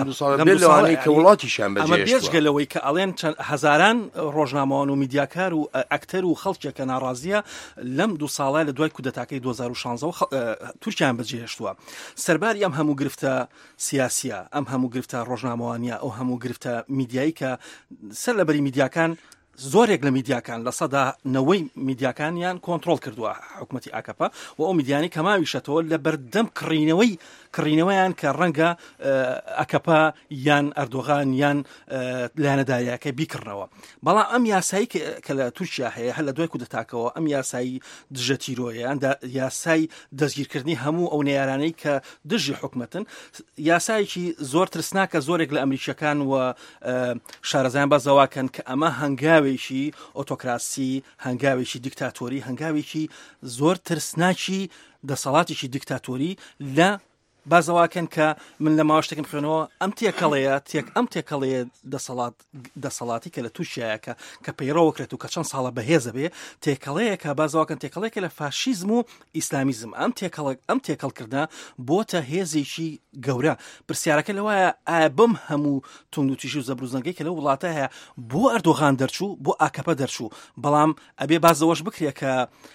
کە وڵاتیشان ئەمە بێجگە لەوەی کە ئەڵێن هەزاران ڕۆژنامەوان و میدیاکار و ئەکتەر و خەڵکێکە ناڕازیە لەم دوو ساڵە لە دوای کودەتاکەی دو هەزار و شانزە تورکیان بەجێهێشتووە سەرباری ئەم هەموو گرفتە سیاسیە ئەم هەموو گرفتە ڕۆژنامەوانیە ئەو هەموو گرفتە میدیایی کە سەر لەبەری میدیاکان زۆرێک لە میدیاکان لە سەدا نەوەی میدیاکانیان کۆنتترۆل کردووە حکوومەتی ئاکەپە و ئەو میدیانی کەماویشەتەوە لە بەردەم کڕینەوەی کڕینەوەیان کە ڕەنگە ئەکەپە یان ئەردۆغان یان لایەنەداریەکەی بیکردنەوە بەڵام ئەم یاسایی کە لە تورکیا هەیە هەر لە دوای کودەتاکەوە ئەم یاسایی دژە تیرۆیان یاسای دەستگیرکردنی هەموو ئەو نێیارانەی کە دژی حکومەتن یاسایکی زۆر ترسناکە زۆرێک لە ئەمریکیەکان و شارەزایان بەزەواکەن کە ئەمە هەنگاوێکی ئۆتۆکراسی هەنگاوێکی دیکتاتۆری هەنگاوێکی زۆر ترسناکی دەسەڵاتێکی دیکتاتۆری لە بازەواکەن کە من لە ماوەشتێکم خوێنەوە ئەم تێکەڵەیە تێک ئەم تێکەڵەیە دەسەڵات دەسەڵاتی کە لە تووشایەکە کە پەیڕەوەکرێت و کە چەند ساڵە بەهێزە بێ تێکەڵەیە کە بازەواکەن تێکەڵەیەکە لە فاشیزم و ئیسلامیزم ئەم تێکەڵ ئەم تێکەڵکردە بۆتە هێزێکی گەورە پرسیارەکە لەوایە ئایا بم هەموو تونوتیژی و زەبروزەنگەی کە لە وڵاتە هەیە بۆ ئەردۆغان دەرچوو بۆ ئاکەپە دەرچوو بەڵام ئەبێ بازەوەش بکرێ کە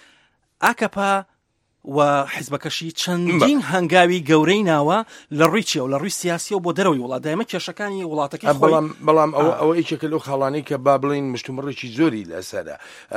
ئاکەپە و حیزبەکەشی چەندین هەنگاوی گەورەی ناوە لە ڕووی چیە و لە ڕووی سیاسی و بۆ دەرەوەی وڵات دایمە کێشەکانی وڵاتەکەی بەڵام بەڵام ئەوە ئەوە یەکێکە لەو خاڵانەی کە با بڵین مشتومڕێکی زۆری لەسەرە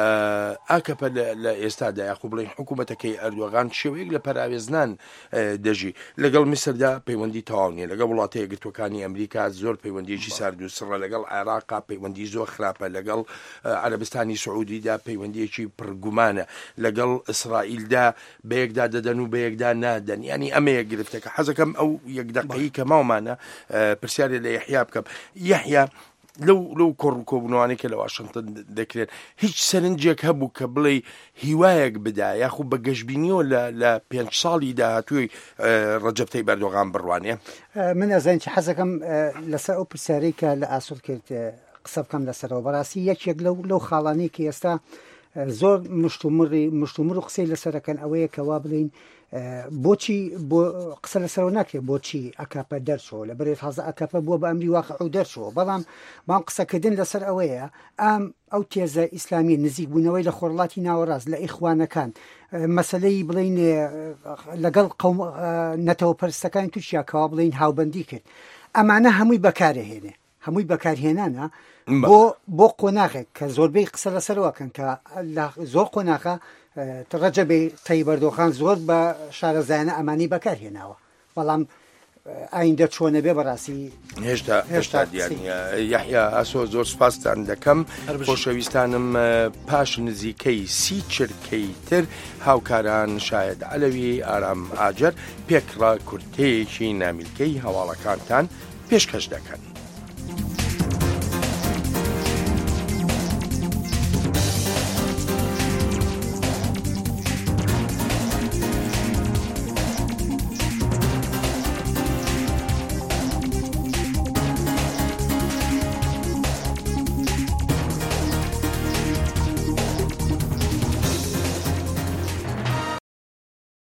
ئاکەپە لە ئێستادا یاخو بڵین حکوومەتەکەی ئەردۆغان شێوەیەک لە پەراوێزنان دەژی لەگەڵ میسردا پەیوەندی تەواو نیە لەگەڵ وڵاتە یەکگرتوەکانی ئەمریکا زۆر پەیوەندیەکی سارد و سڕە لەگەڵ عێراقا پەیوەندی زۆر خراپە لەگەڵ عەرەبستانی سعودیدا پەیوەندیەکی پڕگومانە لەگەڵ ئیسرائیلدا بەیەکدا دەدەن و بەیەکدا نادەن ینی ئەمەیە گرفتەکە حەزەکەم ئەو یەک دەقەیی کە ماومانە پرسیارێ لە یەحیا بکەم یەحیا لەو لەو کۆڕ کۆبوونەوەی کە لە واشنگتن دەکرێت هیچ سەرنجێک هەبوو کە بڵێ هیوایەک بدا یاخو بە گەشتبینیەوە لە پێنج ساڵی داهاتووی ڕەجەب تەیب ئەردۆغان بڕوانێ من ئەزانین چ حەزەکەم لەسەر ئەو پرسیارەی کە لە ئاسوود کرد قسە بکەم لەسەرەوە بەڕاستی یەکێک لەو لەو خاڵانەی کە ئێستا زۆر مشتومڕی مشتومڕ و قسەی لەسەرەکەن ئەوەیە کەوا بڵین بۆچی بۆ قسە لەسەرەوە ناکرێت بۆچی ئەکاپە دەرچۆ لە بەرێت حەزە ئەکاپە بووە بە ئەمری واقع و دەرچۆ بەڵام بام قسەکردن لەسەر ئەوەیە ئەم ئەو تێزە ئیسلامی نزیک بوونەوەی لە خۆرڵاتی ناوەڕاست لە ئیخوانەکان مەسلەی بڵین لەگەڵ قەوم نەتەوە پەرستەکانی تووشیاکەوا بڵین هاوبەندی کرد ئەمانە هەمووی بەکارهێنێ هەمووی بەکارهێنانە بۆ بۆ قۆناغێک کە زۆربەی قسە لەسەرەوەکەن کە زۆر قۆناغە ڕەجەبی تەیب ئەردۆغان زۆر بە شارەزایانە ئەمانی بەکارهێناوە بەڵام ئایندە چۆنە بێ بەڕاستی هێشتا هێشتا دیارە یەحیا ئاسۆ زۆر سپاسان دەکەم خۆشەویستانم پاش نزیکەی سی چرکەی تر هاوکاران شاید عەلەوی ئارام ئاجەر پێکڕا کورتەیەکی نامیلکەی هەواڵەکانتان پێشکەش دەکەن.